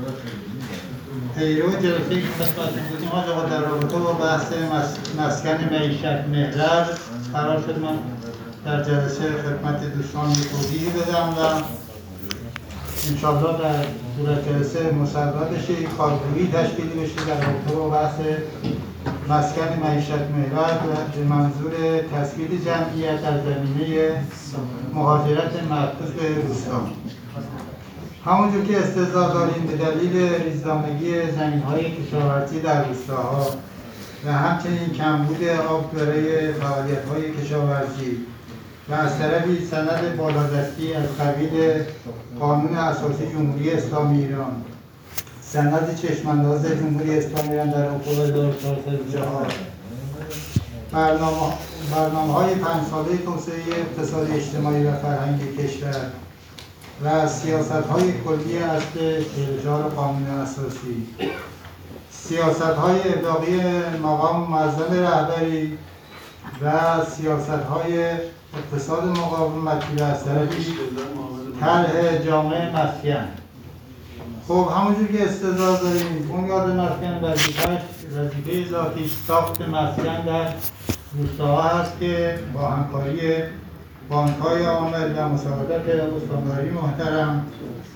پیرو جلسه که خدمتتون بودیم آقا در رابطه با بحث مسکن معیشت محور قرار شد من در جلسه خدمت دوستان توضیحی بدم و انشاءالله در صورت جلسه مصوب بشه، کارگروهی تشکیل بشه در رابطه با بحث مسکن معیشت محور به منظور تشکیل جمعیت در زمینه مهاجرت مربوط به روستا. همونجور که استدلال داریم به دلیل ریزدانگی زمین‌های کشاورزی در روستاها و همچنین کمبود آب برای فعالیت‌های کشاورزی و از طرفی سند بالادستی از قبیل قانون اساسی جمهوری اسلامی ایران، سند چشم‌انداز جمهوری اسلامی ایران در اکتبر 1404، برنامه‌های 5 ساله توسعه اقتصادی اجتماعی و فرهنگی کشور و سیاست‌های کلی اصل 44 قانون اساسی، سیاست‌های ابلاغی مقام معظم رهبری و سیاست‌های اقتصاد مقاومتی و از طرفی طرح جامعه مسکن. خب همونجور که استدلال داریم بنیاد مسکن وظیفه ذاتی ساخت مسکن در روستاها هست که با همکاری بانک‌های عامل و مساعدت استانداری محترم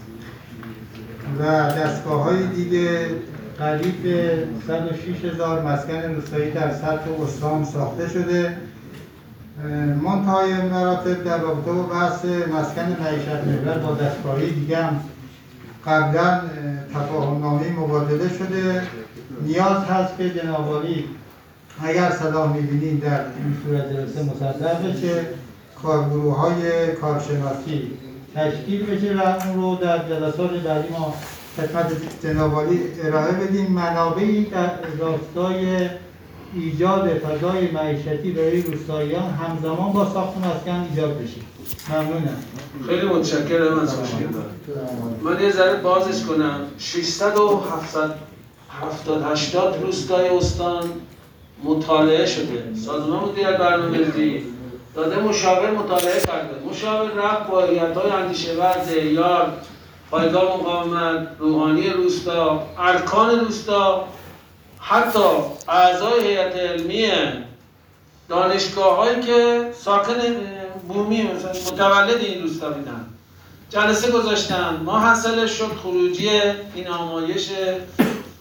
و دستگاه‌های دیگه قریب به 106,000 مسکن روستایی در سطح استان ساخته شده. منتهای مراتب در رابطه با بحث مسکن معیشت محور با دستگاه‌های دیگه هم قبلا تفاهم‌نامه مبادله شده. نیاز هست که جناب عالی اگر صلاح می‌بینید در این صورت جلسه مصدق بشه، کارگروه‌های کارشناسی تشکیل بشه و اون رو در جلسات بعدی ما خدمت جناب عالی ارائه بدیم. منابعی در راستای ایجاد فضای معیشتی برای روستاییان همزمان با ساخت مسکن ایجاد بشه. ممنونم. خیلی متشکرم از خوشگلدار. من یه ذره بازش کنم. 600 و 780 روستای استان مطالعه شده. سازمان مدیریت برنامه‌ریزی داده مشاور مطالعه کرده. مشاور رفت با هیئت‌های اندیشه‌ورز، یار، پایگاه مقاومت، روحانی روستا، ارکان روستا، حتی اعضای هیئت علمی دانشگاه‌هایی که ساکن بومی مثلا متولد این روستا بودن جلسه گذاشتن. ما حاصلش شد خروجی این آمایش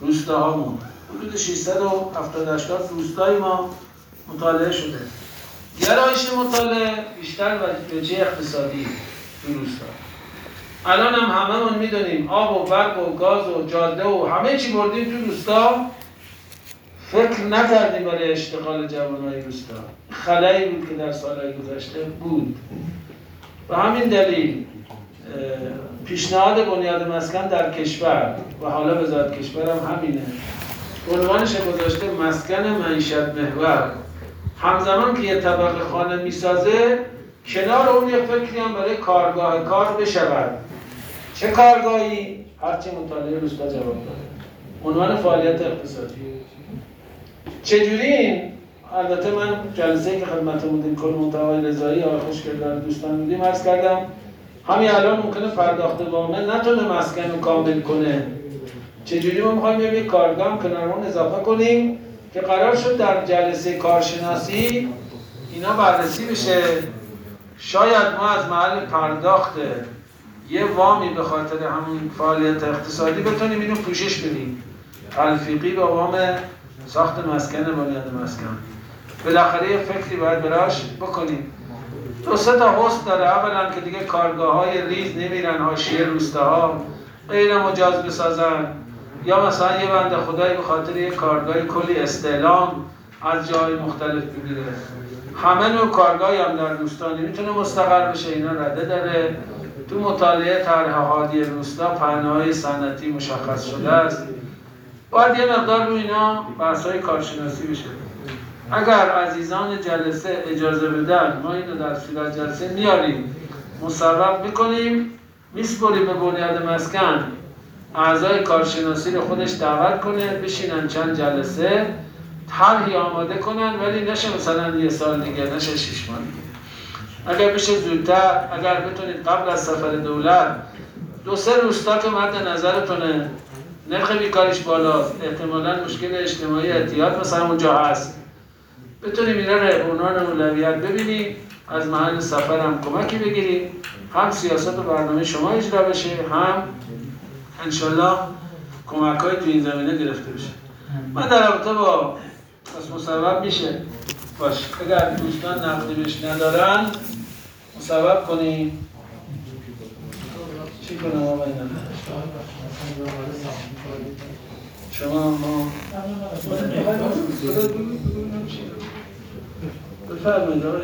روستاهامون. حدود 670 روستای ما مطالعه شده. گرایش مطالعه بیشتر وجه اقتصادی تو روستا. الان هم هممون میدونیم آب و برق و گاز و جاده و همه چی بردیم تو روستا، فکر نکردیم برای اشتغال جوانای روستا. خلایی بود که در سالهای گذشته بود. و همین دلیل پیشنهاد بنیاد مسکن در کشور و حالا وزارت کشور هم همینه، عنوانش گذاشته مسکن معیشت محور. همزمان که یه طبقه خانه میسازه، کنار اون یه فکری هم برای کارگاه کار بشود. چه کارگاهی؟ هرچی مطالعه روستا جواب داره. عنوان فعالیت اقتصادی. چجوری این؟ البته من جلسه‌ای که خدمت مدیر کل منتهای رضایی آقای خوشگلدار دوستان بودیم عرض کردم همین الان ممکنه پرداخت وامه نتونه مسکن رو کامل کنه. چجوری ما می‌خوایم یک کارگاه هم کنار اون اضافه کنیم که قرار شد در جلسه کارشناسی اینا بررسی بشه. شاید ما از محل پرداخت یه وامی به خاطر همون فعالیت اقتصادی بتونیم اینو پوشش بدیم. تلفیقی با وام ساخت مسکن بنیاد مسکن. بالاخره یه فکری باید براش بکنیم. دو سه تا حسن داره. اولا که دیگه کارگاه‌های ریز نمیرن حاشیه روستاها غیر مجاز بسازن، یا مثلا یه بنده خدایی به خاطر یه کارگاهی کلی استعلام از جای مختلف بگیره. همه نوع کارگاهی هم در روستا نمیتونه مستقر بشه، اینا رده داره. تو مطالعه طرح هادی روستا پهنه‌های صنعتی مشخص شده است. باید یه مقدار رو اینا بحث‌های کارشناسی بشه. اگر عزیزان جلسه اجازه بدن ما اینو در صورت جلسه میاریم، مصوب میکنیم، میسپریم به بنیاد مسکن، اعضای کارشناسی رو خودش دعوت کنه، بشینن چند جلسه طرحی آماده کنن، ولی نشه مثلا یه سال دیگه، نشه 6 ماه دیگه. اگر بشه زودتر، اگر بتونید قبل از سفر دولت دو سه روستا که مد نظرتونه نرخ بیکاریش بالاست، احتمالاً مشکل اجتماعی احتیاط مثلا اونجا هست، بتونیم اینا رو به عنوان اولویت ببینیم، از محل سفر هم کمکی بگیریم، هم سیاست و برنامه شما اجرا بشه، هم انشالله کمک‌های تو این زمینه گرفته بشه. من در رابطه با پس مصوب میشه باش، اگر دوستان نقدی بهش ندارن مصوب کنیم. چی کنم آقای نمید؟ شما ما بفرمایید آقای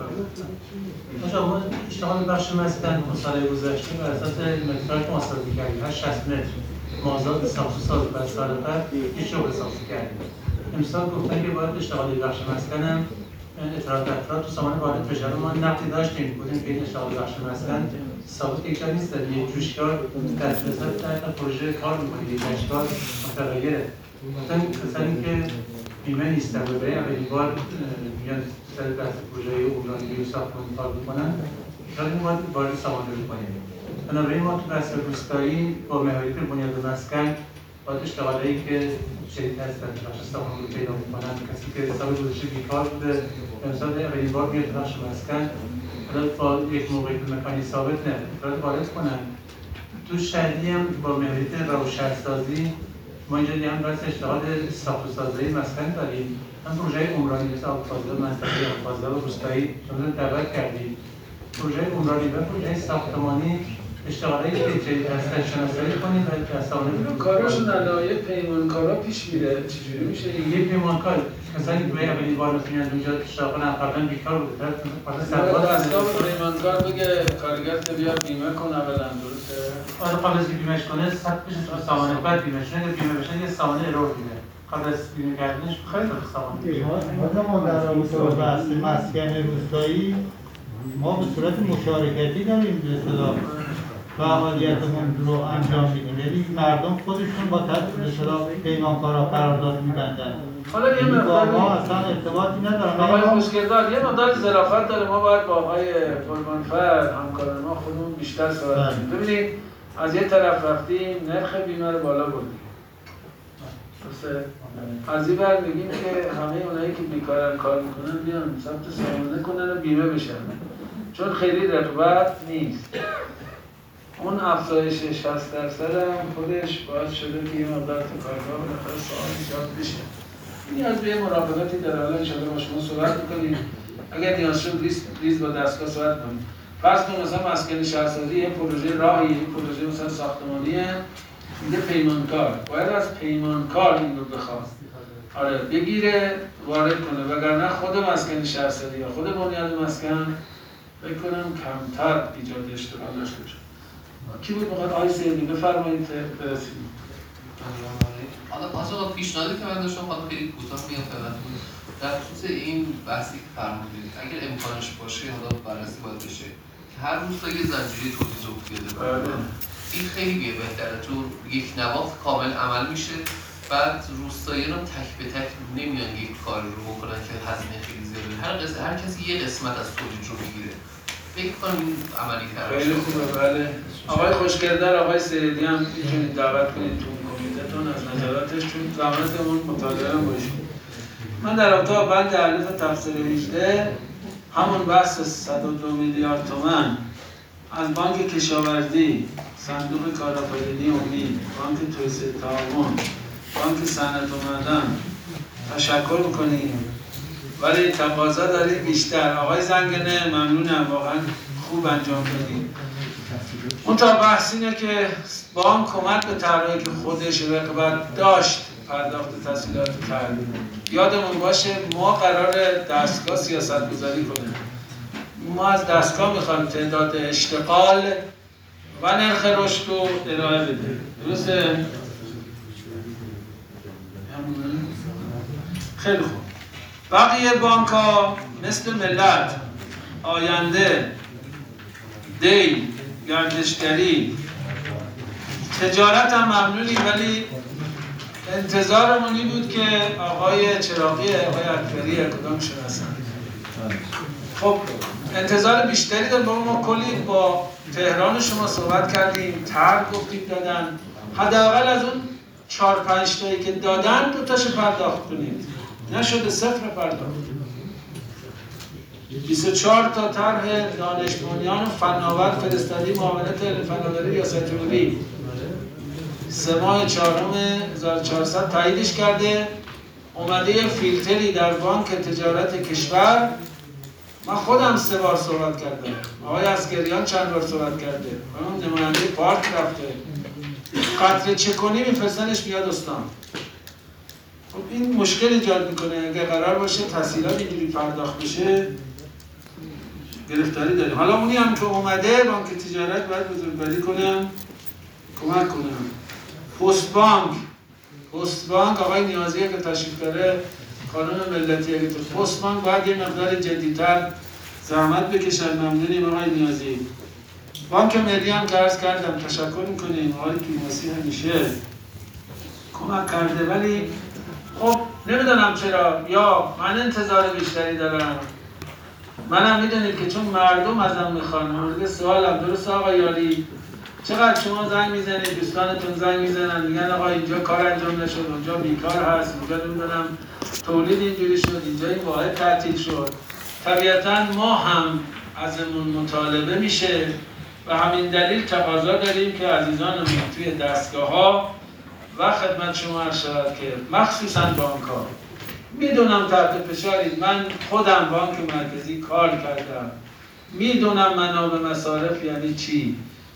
باشا ما اشتغال بخش مسکن سال گذشته بر اساس مقداری که ما سازی کردیم 80 متر مازاد ساخت بر سال قبل یه شغل سازی کردیم. امسال گفتن که باید اشتغال بخش مسکن هم اطلاعات افراد تو سامان وارد بشه. ما نقدی داشتیم بودیم که این اشتغال بخش مسکن ثابت یک جا نیست، یه جوشکار در نظر پروژه کار می‌کنه، یک جوشکار متغیره. مثلا اینکه بیمه نیست و به اولین بار میان سر بحث پروژه عمرانی رو ساختمانی کار میکنن، شاید این باید وارد سامانداری کنیم. بنابراین ما تو بحث روستایی با محوریت بنیاد مسکن باید اشتغالایی که شدید هستن بخش ساختمانی پیدا میکنن، کسی که سال گذشته بیکار بوده امسال اولین بار میاد بخش مسکن، حالا با یک موقعیت مکانی ثابت نه اطلاعات وارد کنن. تو شهری هم با محوریت روشن‌سازی ما اینجا هم بحث اشتغال ساخت و سازی مسکن داریم، هم پروژه عمرانی مثل آبفاضلاب منطقه آبفاضلاب روستایی شما دعوت کردیم. پروژه عمرانی و پروژه ساختمانی اشتغالایی که جدید هستن شناسایی کنید و دستاورد کاراشون علایه پیمانکارا پیش میره. چجوری میشه یه پیمانکار مثلا به اولین بار میاد اونجا اشتغال قبلا بیکار بود، بعد سواد دستگاه پیمانکار بگه کارگرت بیاد بیمه کن اولا، درسته؟ آره قبل از بیمهش کنه ثبت بشه تو سامانه، بعد بیمهش کنه، بیمه بشه یه سامانه ارور میده. قبل از بیمه کردنش خیلی سامانه. ما در رابطه با بحث مسکن روستایی ما به صورت مشارکتی داریم به اصطلاح فعالیتمون رو انجام میدیم، یعنی مردم خودشون با به اصطلاح پیمانکارا قرارداد می‌بندن. حالا یه مقدار ما اصلا ارتباطی ندارن. آقای خوشگلدار یه مقدار ظرافت داره، ما باید با آقای فرمانفر همکاران ما خودمون بیشتر صحبت کنیم. ببینید از یه طرف رفتیم نرخ بیمه رو بالا بردیم. درسته؟ از این بر میگیم که همه اونایی که بیکارن کار میکنن بیان ثبت سامانه کنن و بیمه بشن، چون خیلی رقابت نیست. اون افزایش 60% هم خودش باعث شده که یه مقدار تو کارگاه بالاخره سوال ایجاد بشه. این از به مراقبتی در حال انشاءالله با شما صحبت میکنیم. اگر نیاز شد ریز با دستگاه صحبت کنیم. فرض کن مثلا مسکن شهرسازی یه پروژه راهی، یه پروژه مثلا ساختمانیه، میگه پیمانکار باید از پیمانکار این رو بخواد آره بگیره وارد کنه، وگرنه خود مسکن شهرسازی یا خود بنیاد مسکن فکر کنم کمتر ایجاد اشتغال داشته باشه. کی بود میخواد آقای سیدی بفرمایید برسید. حالا پاسخ پیشنهادی که من داشتم حالا خیلی کوتاه میگم خدمتتون در خصوص این بحثی که فرمودید اگر امکانش باشه حالا بررسی باید بشه که هر روستا یه زنجیره تولید رخ بده. این خیلی بهتره تو یک نواخت کامل عمل میشه، بعد روستاییان هم تک به تک نمیان یک کار رو بکنن که هزینه خیلی زیاده. هر کسی یه قسمت از تولید رو بگیره. فکر کنم این عملی تر باشه. خیلی خوبه. بله. آقای خوشگردر، آقای سیدی هم میتونید دعوت کنید تو کمیته‌تون از نظراتش، چون زحمتمون مطالعه هم باشید. من در اتاق بند الف تفسیر 18 همون بحث 102 میلیارد تومان از بانک کشاورزی، صندوق کارآفرینی امید، بانک توسعه تعاون، بانک صنعت و معدن تشکر میکنیم، ولی تقاضا دارید بیشتر. آقای زنگنه ممنونم، واقعا خوب انجام دادید. اون تا بحث اینه که بانک کمک به طرحی که خودش رقابت داشت پرداخت تسهیلات طرحی. یادمون باشه ما قرار دستگاه سیاست گذاری کنیم. ما از دستگاه میخوایم تعداد اشتغال و نرخ رشد رو ارائه بده. درسته؟ خیلی خوب. بقیه بانک ها مثل ملت، آینده، دی، گردشگری، تجارت هم ممنونی، ولی انتظارمون این بود که آقای چراغی، آقای اکبری کدامشون هستن. خب انتظار بیشتری داریم. ما کلی با تهران شما صحبت کردیم، طرح گفتید دادن، حداقل از اون 4-5 تایی که دادن 2 تاشو پرداخت کنید. نشده 0 پرداخت. 24 تا طرح دانش بنیان و فناور فرستادی معاونت فناوری ریاست جمهوری 3 ماه 4 1400 تاییدش کرده. اومده یه فیلتری در بانک تجارت کشور، من خودم 3 بار صحبت کردم، آقای عسکریان چند بار صحبت کرده، اون نماینده پارک رفته، قطره چه کنی میفرستنش بیاد استان. خب این مشکل ایجاد میکنه. اگه قرار باشه تسهیلات اینجوری پرداخت بشه گرفتاری داریم. حالا اونی هم که اومده بانک تجارت باید بزرگواری کنم، کمک کنم. پست بانک آقای نیازی که تشریف داره، قانون ملتی اگه تو پست بانک باید یه مقدار جدی‌تر زحمت بکشن. ممنونیم آقای نیازی. بانک ملی هم که عرض کردم تشکر میکنیم، آقای کیماسی همیشه کمک کرده، ولی خب نمیدونم چرا، یا من انتظار بیشتری دارم. منم میدونید که چون مردم ازم میخوان، مورد سوالم درست آقای یاری چقدر شما زنگ میزنید، دوستانتون زنگ میزنن میگن آقا اینجا کار انجام نشد، اونجا بیکار هست، اونجا نمیدونم تولید اینجوری شد، اینجا این واحد تعطیل شد. طبیعتا ما هم ازمون مطالبه میشه و همین دلیل تقاضا داریم که عزیزانمون توی دستگاه‌ها و خدمت شما عرض شود که مخصوصا بانک‌ها، میدونم تحت فشارید، من خودم بانک مرکزی کار کردم، میدونم منابع مصارف یعنی چی.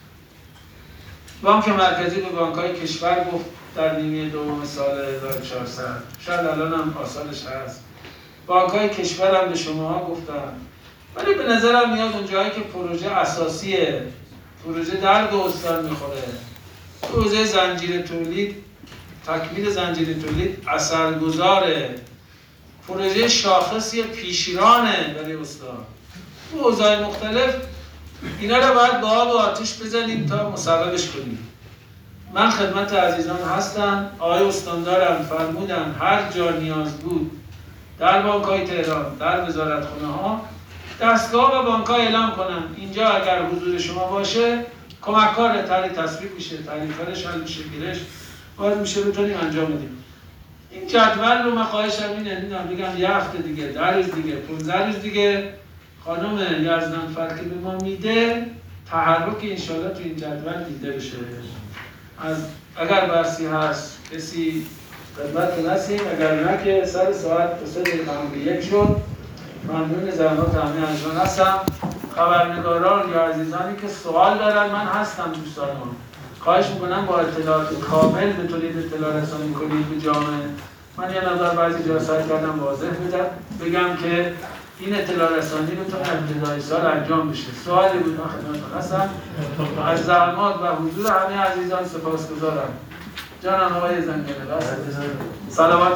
بانک مرکزی به بانک‌های کشور گفت در نیمه دوم سال 1400، شاید الان هم آثارش هست. بانک‌های کشور هم به شماها گفتن، ولی به نظرم میاد اون جایی که پروژه اساسیه، پروژه درد و استان میخوره، پروژه زنجیره تولید، تکمیل زنجیره تولید اثرگذاره، پروژه شاخصی پیشرانه برای استان. تو حوزه‌های مختلف اینا رو باید با آب و آتش بزنیم تا مصوبش کنیم. من خدمت عزیزان هستم. آقای استاندارم فرمودن هر جا نیاز بود در بانک‌های تهران، در وزارتخانه‌ها، دستگاه و بانک‌ها اعلام کنن اینجا اگر حضور شما باشه کمک‌کار طرح تصویب میشه، تعریفش حل میشه، گیرش باید میشه بتونیم انجام بدیم. این جدول رو من خواهشم اینه، میگم یه هفته دیگه، 10 روز دیگه، 15 روز دیگه خانم یزدانفر که به ما میده تحرک انشاءالله تو این جدول دیده بشه. از اگر برسی هست کسی خدمت هستیم، اگر نه که سر ساعت 3 دقیقه هم به 1 شد ممنون زحمات همه عزیزان هستم. خبرنگاران یا عزیزانی که سوال دارن من هستم دوستان ما. خواهش میکنم با اطلاعات کامل به تولید اطلاع رسانی کنید به جامعه. من یه نظر بعضی جا سعی کردم واضح بگم که این اطلاع رسانی رو تا ابتدای سال انجام بشه. سوالی بود من خدمتتون هستم. از زحمات و حضور همه عزیزان سپاسگزارم. جانم آقای زنگنه. سلامت